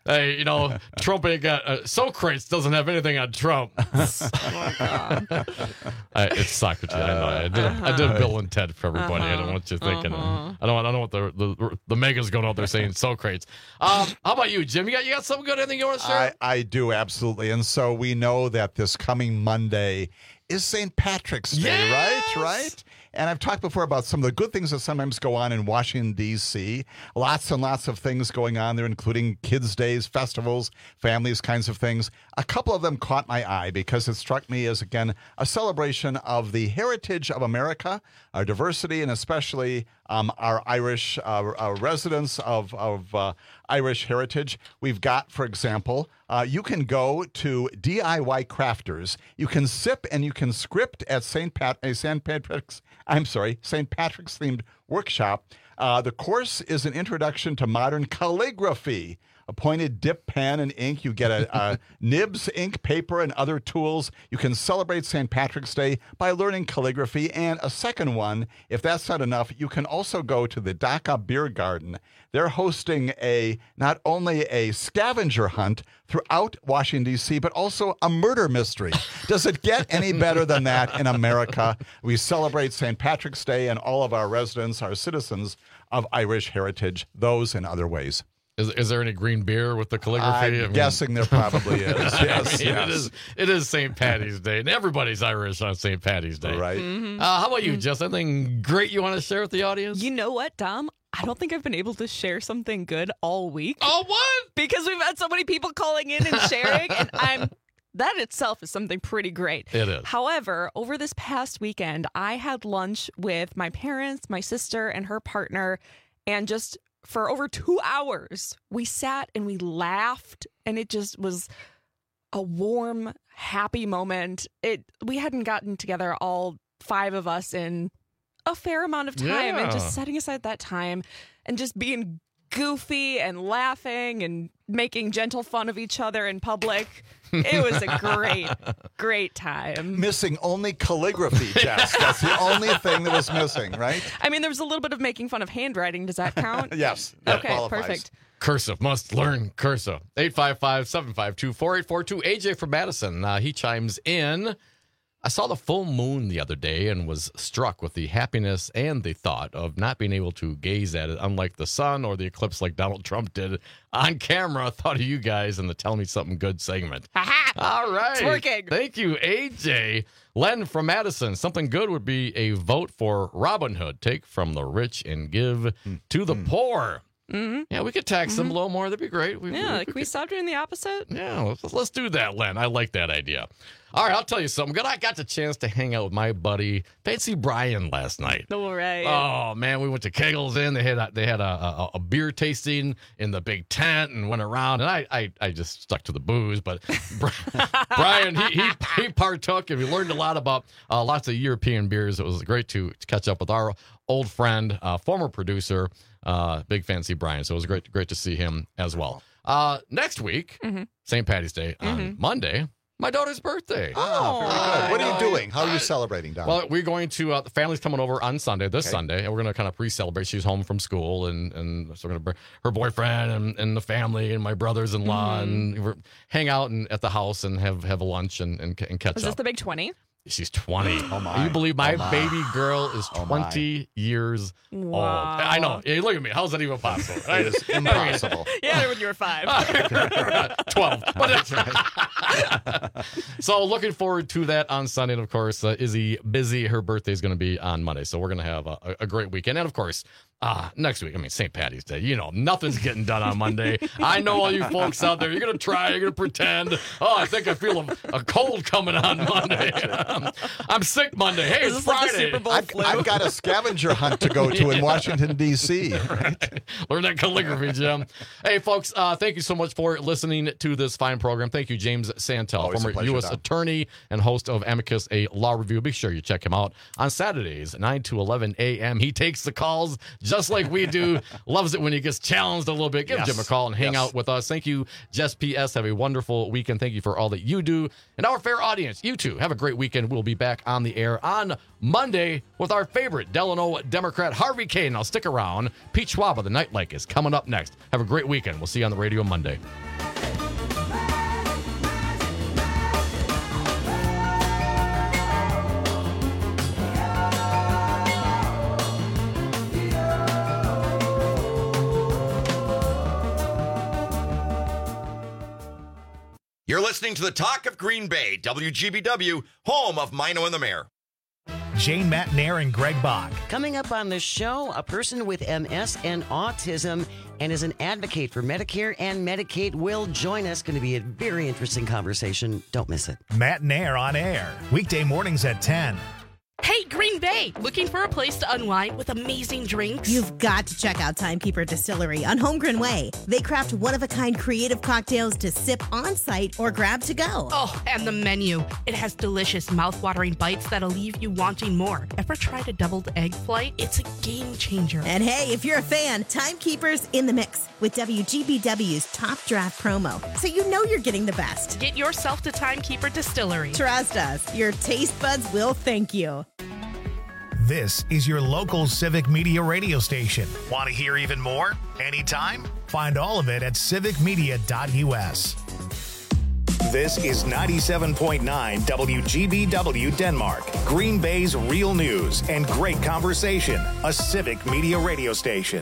Hey, you know, Trump ain't got uh, Socrates doesn't have anything on Trump. Oh my God. I, it's Socrates. I know. I did, I did Bill and Ted for everybody. Uh-huh. I don't want you thinking. Uh-huh. I don't. I don't want the the, the megas going out there saying Socrates. Um, how about you, Jim? You got you got something good? Anything you want to share? I, I do, absolutely. And so we know that this coming Monday is Saint Patrick's Day, Yes! right? Right? And I've talked before about some of the good things that sometimes go on in Washington, D C Lots and lots of things going on there, including kids' days, festivals, families, kinds of things. A couple of them caught my eye because it struck me as, again, a celebration of the heritage of America, our diversity, and especially um, our Irish uh, our residents of, of uh, Irish heritage. We've got, for example, uh, you can go to D I Y Crafters. You can sip and you can script at Saint Pat a Saint Patrick's. I'm sorry, Saint Patrick's themed workshop. Uh, the course is an introduction to modern calligraphy. A pointed dip pen and ink. You get a, a nibs, ink, paper, and other tools. You can celebrate Saint Patrick's Day by learning calligraphy. And a second one, if that's not enough, you can also go to the Dhaka Beer Garden. They're hosting a not only a scavenger hunt throughout Washington, D C, but also a murder mystery. Does it get any better than that in America? We celebrate Saint Patrick's Day and all of our residents, our citizens of Irish heritage, those in other ways. Is, is there any green beer with the calligraphy? I'm I mean, guessing there probably is. Yes, I mean, yes. It is, it is Saint Patty's Day, and everybody's Irish on Saint Patty's Day. Right. Mhm. Uh, how about you, Jess? Anything great you want to share with the audience? You know what, Dom? I don't think I've been able to share something good all week. Oh, what? Because we've had so many people calling in and sharing, and I'm that itself is something pretty great. It is. However, over this past weekend, I had lunch with my parents, my sister, and her partner, and just for over two hours, we sat and we laughed, and it just was a warm, happy moment. It we hadn't gotten together, all five of us, in a fair amount of time, Yeah. and just setting aside that time and just being goofy and laughing and making gentle fun of each other in public. It was a great, great time. Missing only calligraphy, Jess. That's the only thing that was missing, right? I mean, there was a little bit of making fun of handwriting. Does that count? Yes. That Okay, qualifies. perfect. Cursive. Must learn cursive. eight five five, seven five two, four eight four two. A J from Madison. Uh, he chimes in. I saw the full moon the other day and was struck with the happiness and the thought of not being able to gaze at it, unlike the sun or the eclipse like Donald Trump did on camera. I thought of you guys in the Tell Me Something Good segment. Ha-ha! All right. It's working. Thank you, A J. Len from Madison. Something good would be a vote for Robin Hood. Take from the rich and give to the poor. Mm-hmm. Yeah, we could tax them a little more. That'd be great. We, Yeah, we, can we stop doing the opposite? yeah, let's, let's do that, Len. I like that idea. All right, I'll tell you something good. I got the chance to hang out with my buddy Fancy Brian last night. All right. Oh man, we went to Kegel's Inn. They had a, they had a, a, a beer tasting in the big tent and went around. And I I, I just stuck to the booze. But Brian he, he he partook and we learned a lot about uh, lots of European beers. It was great to, to catch up with our old friend, uh, former producer, uh, Big Fancy Brian. So it was great great to see him as well. Uh, next week, Mm-hmm. Saint Patty's Day on Monday. My daughter's birthday. Oh, very good. What are you doing? How are you celebrating, Don? Well, we're going to, uh, the family's coming over on Sunday, this Okay. Sunday, and we're going to kind of pre-celebrate. She's home from school, and, and so we're going to bring her boyfriend and, and the family and my brothers-in-law, and we're hang out and, at the house and have, have a lunch and, and, and catch Is this up. the big twenty? She's twenty. Oh, my. You believe my, Oh, my. baby girl is Oh, my. twenty years Wow. old? I know. Hey, look at me. How's that even possible? It is impossible. Yeah, when you were five. twelve. But that's right. So looking forward to that on Sunday. And of course, uh, Izzy busy. Her birthday is going to be on Monday. So we're going to have a, a great weekend. And of course, uh, next week, I mean, Saint Patty's Day, you know, nothing's getting done on Monday. I know all you folks out there, you're going to try, you're going to pretend. Oh, I think I feel a, a cold coming on Monday. I'm sick Monday. Hey, Is it's this like the Friday. Super Bowl I've, flu? I've got a scavenger hunt to go to in Washington, D C Right? Learn that calligraphy, Jim. Hey, folks, uh, thank you so much for listening to this fine program. Thank you, James Santel, Always a former pleasure, U S Don. attorney and host of Amicus, a law review. Be sure you check him out on Saturdays, nine to eleven a.m. He takes the calls just like we do. Loves it when he gets challenged a little bit. Give Yes. Jim a call and hang Yes. out with us. Thank you, Jess P S. Have a wonderful weekend. Thank you for all that you do. And our fair audience, you too, have a great weekend. We'll be back on the air on Monday with our favorite Delano Democrat, Harvey Kane. Now stick around. Pete Schwab of the Nightlight is coming up next. Have a great weekend. We'll see you on the radio Monday. You're listening to the Talk of Green Bay, W G B W, home of Mino and the Mayor. Jane Matnair and Greg Bach. Coming up on the show, a person with M S and autism and is an advocate for Medicare and Medicaid will join us. Going to be a very interesting conversation. Don't miss it. Matnair on air. Weekday mornings at ten. Hey, Green Bay! Looking for a place to unwind with amazing drinks? You've got to check out Timekeeper Distillery on Holmgren Way. They craft one-of-a-kind creative cocktails to sip on-site or grab to go. Oh, and the menu. It has delicious, mouth-watering bites that'll leave you wanting more. Ever tried a deviled egg flight? It's a game changer. And hey, if you're a fan, Timekeeper's in the mix with W G B W's Top Draft promo, so you know you're getting the best. Get yourself to Timekeeper Distillery. Trust us, your taste buds will thank you. This is your local Civic Media radio station. Want to hear even more? Anytime? Find all of it at civic media dot U S. This is ninety-seven point nine W G B W Denmark, Green Bay's real news and great conversation. A Civic Media radio station.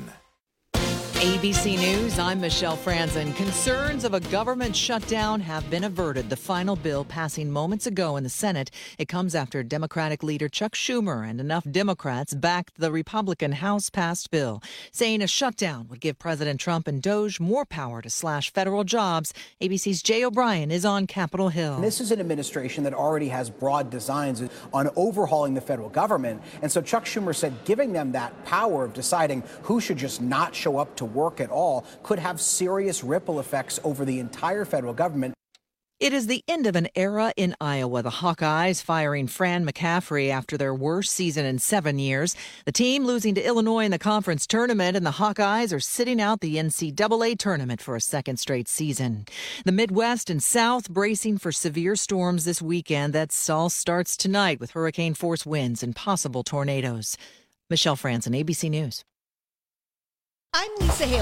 A B C News, I'm Michelle Franzen. Concerns of a government shutdown have been averted. The final bill passing moments ago in the Senate. It comes after Democratic leader Chuck Schumer and enough Democrats backed the Republican House-passed bill, saying a shutdown would give President Trump and Doge more power to slash federal jobs. A B C's Jay O'Brien is on Capitol Hill. This is an administration that already has broad designs on overhauling the federal government. And so Chuck Schumer said giving them that power of deciding who should just not show up to work at all could have serious ripple effects over the entire federal government. It is the end of an era in Iowa. The Hawkeyes firing Fran McCaffrey after their worst season in seven years. The team losing to Illinois in the conference tournament, and the Hawkeyes are sitting out the N C double A tournament for a second straight season. The Midwest and South bracing for severe storms this weekend. That all starts tonight with hurricane-force winds and possible tornadoes. Michelle Franzen, A B C News. I'm Lisa Hale.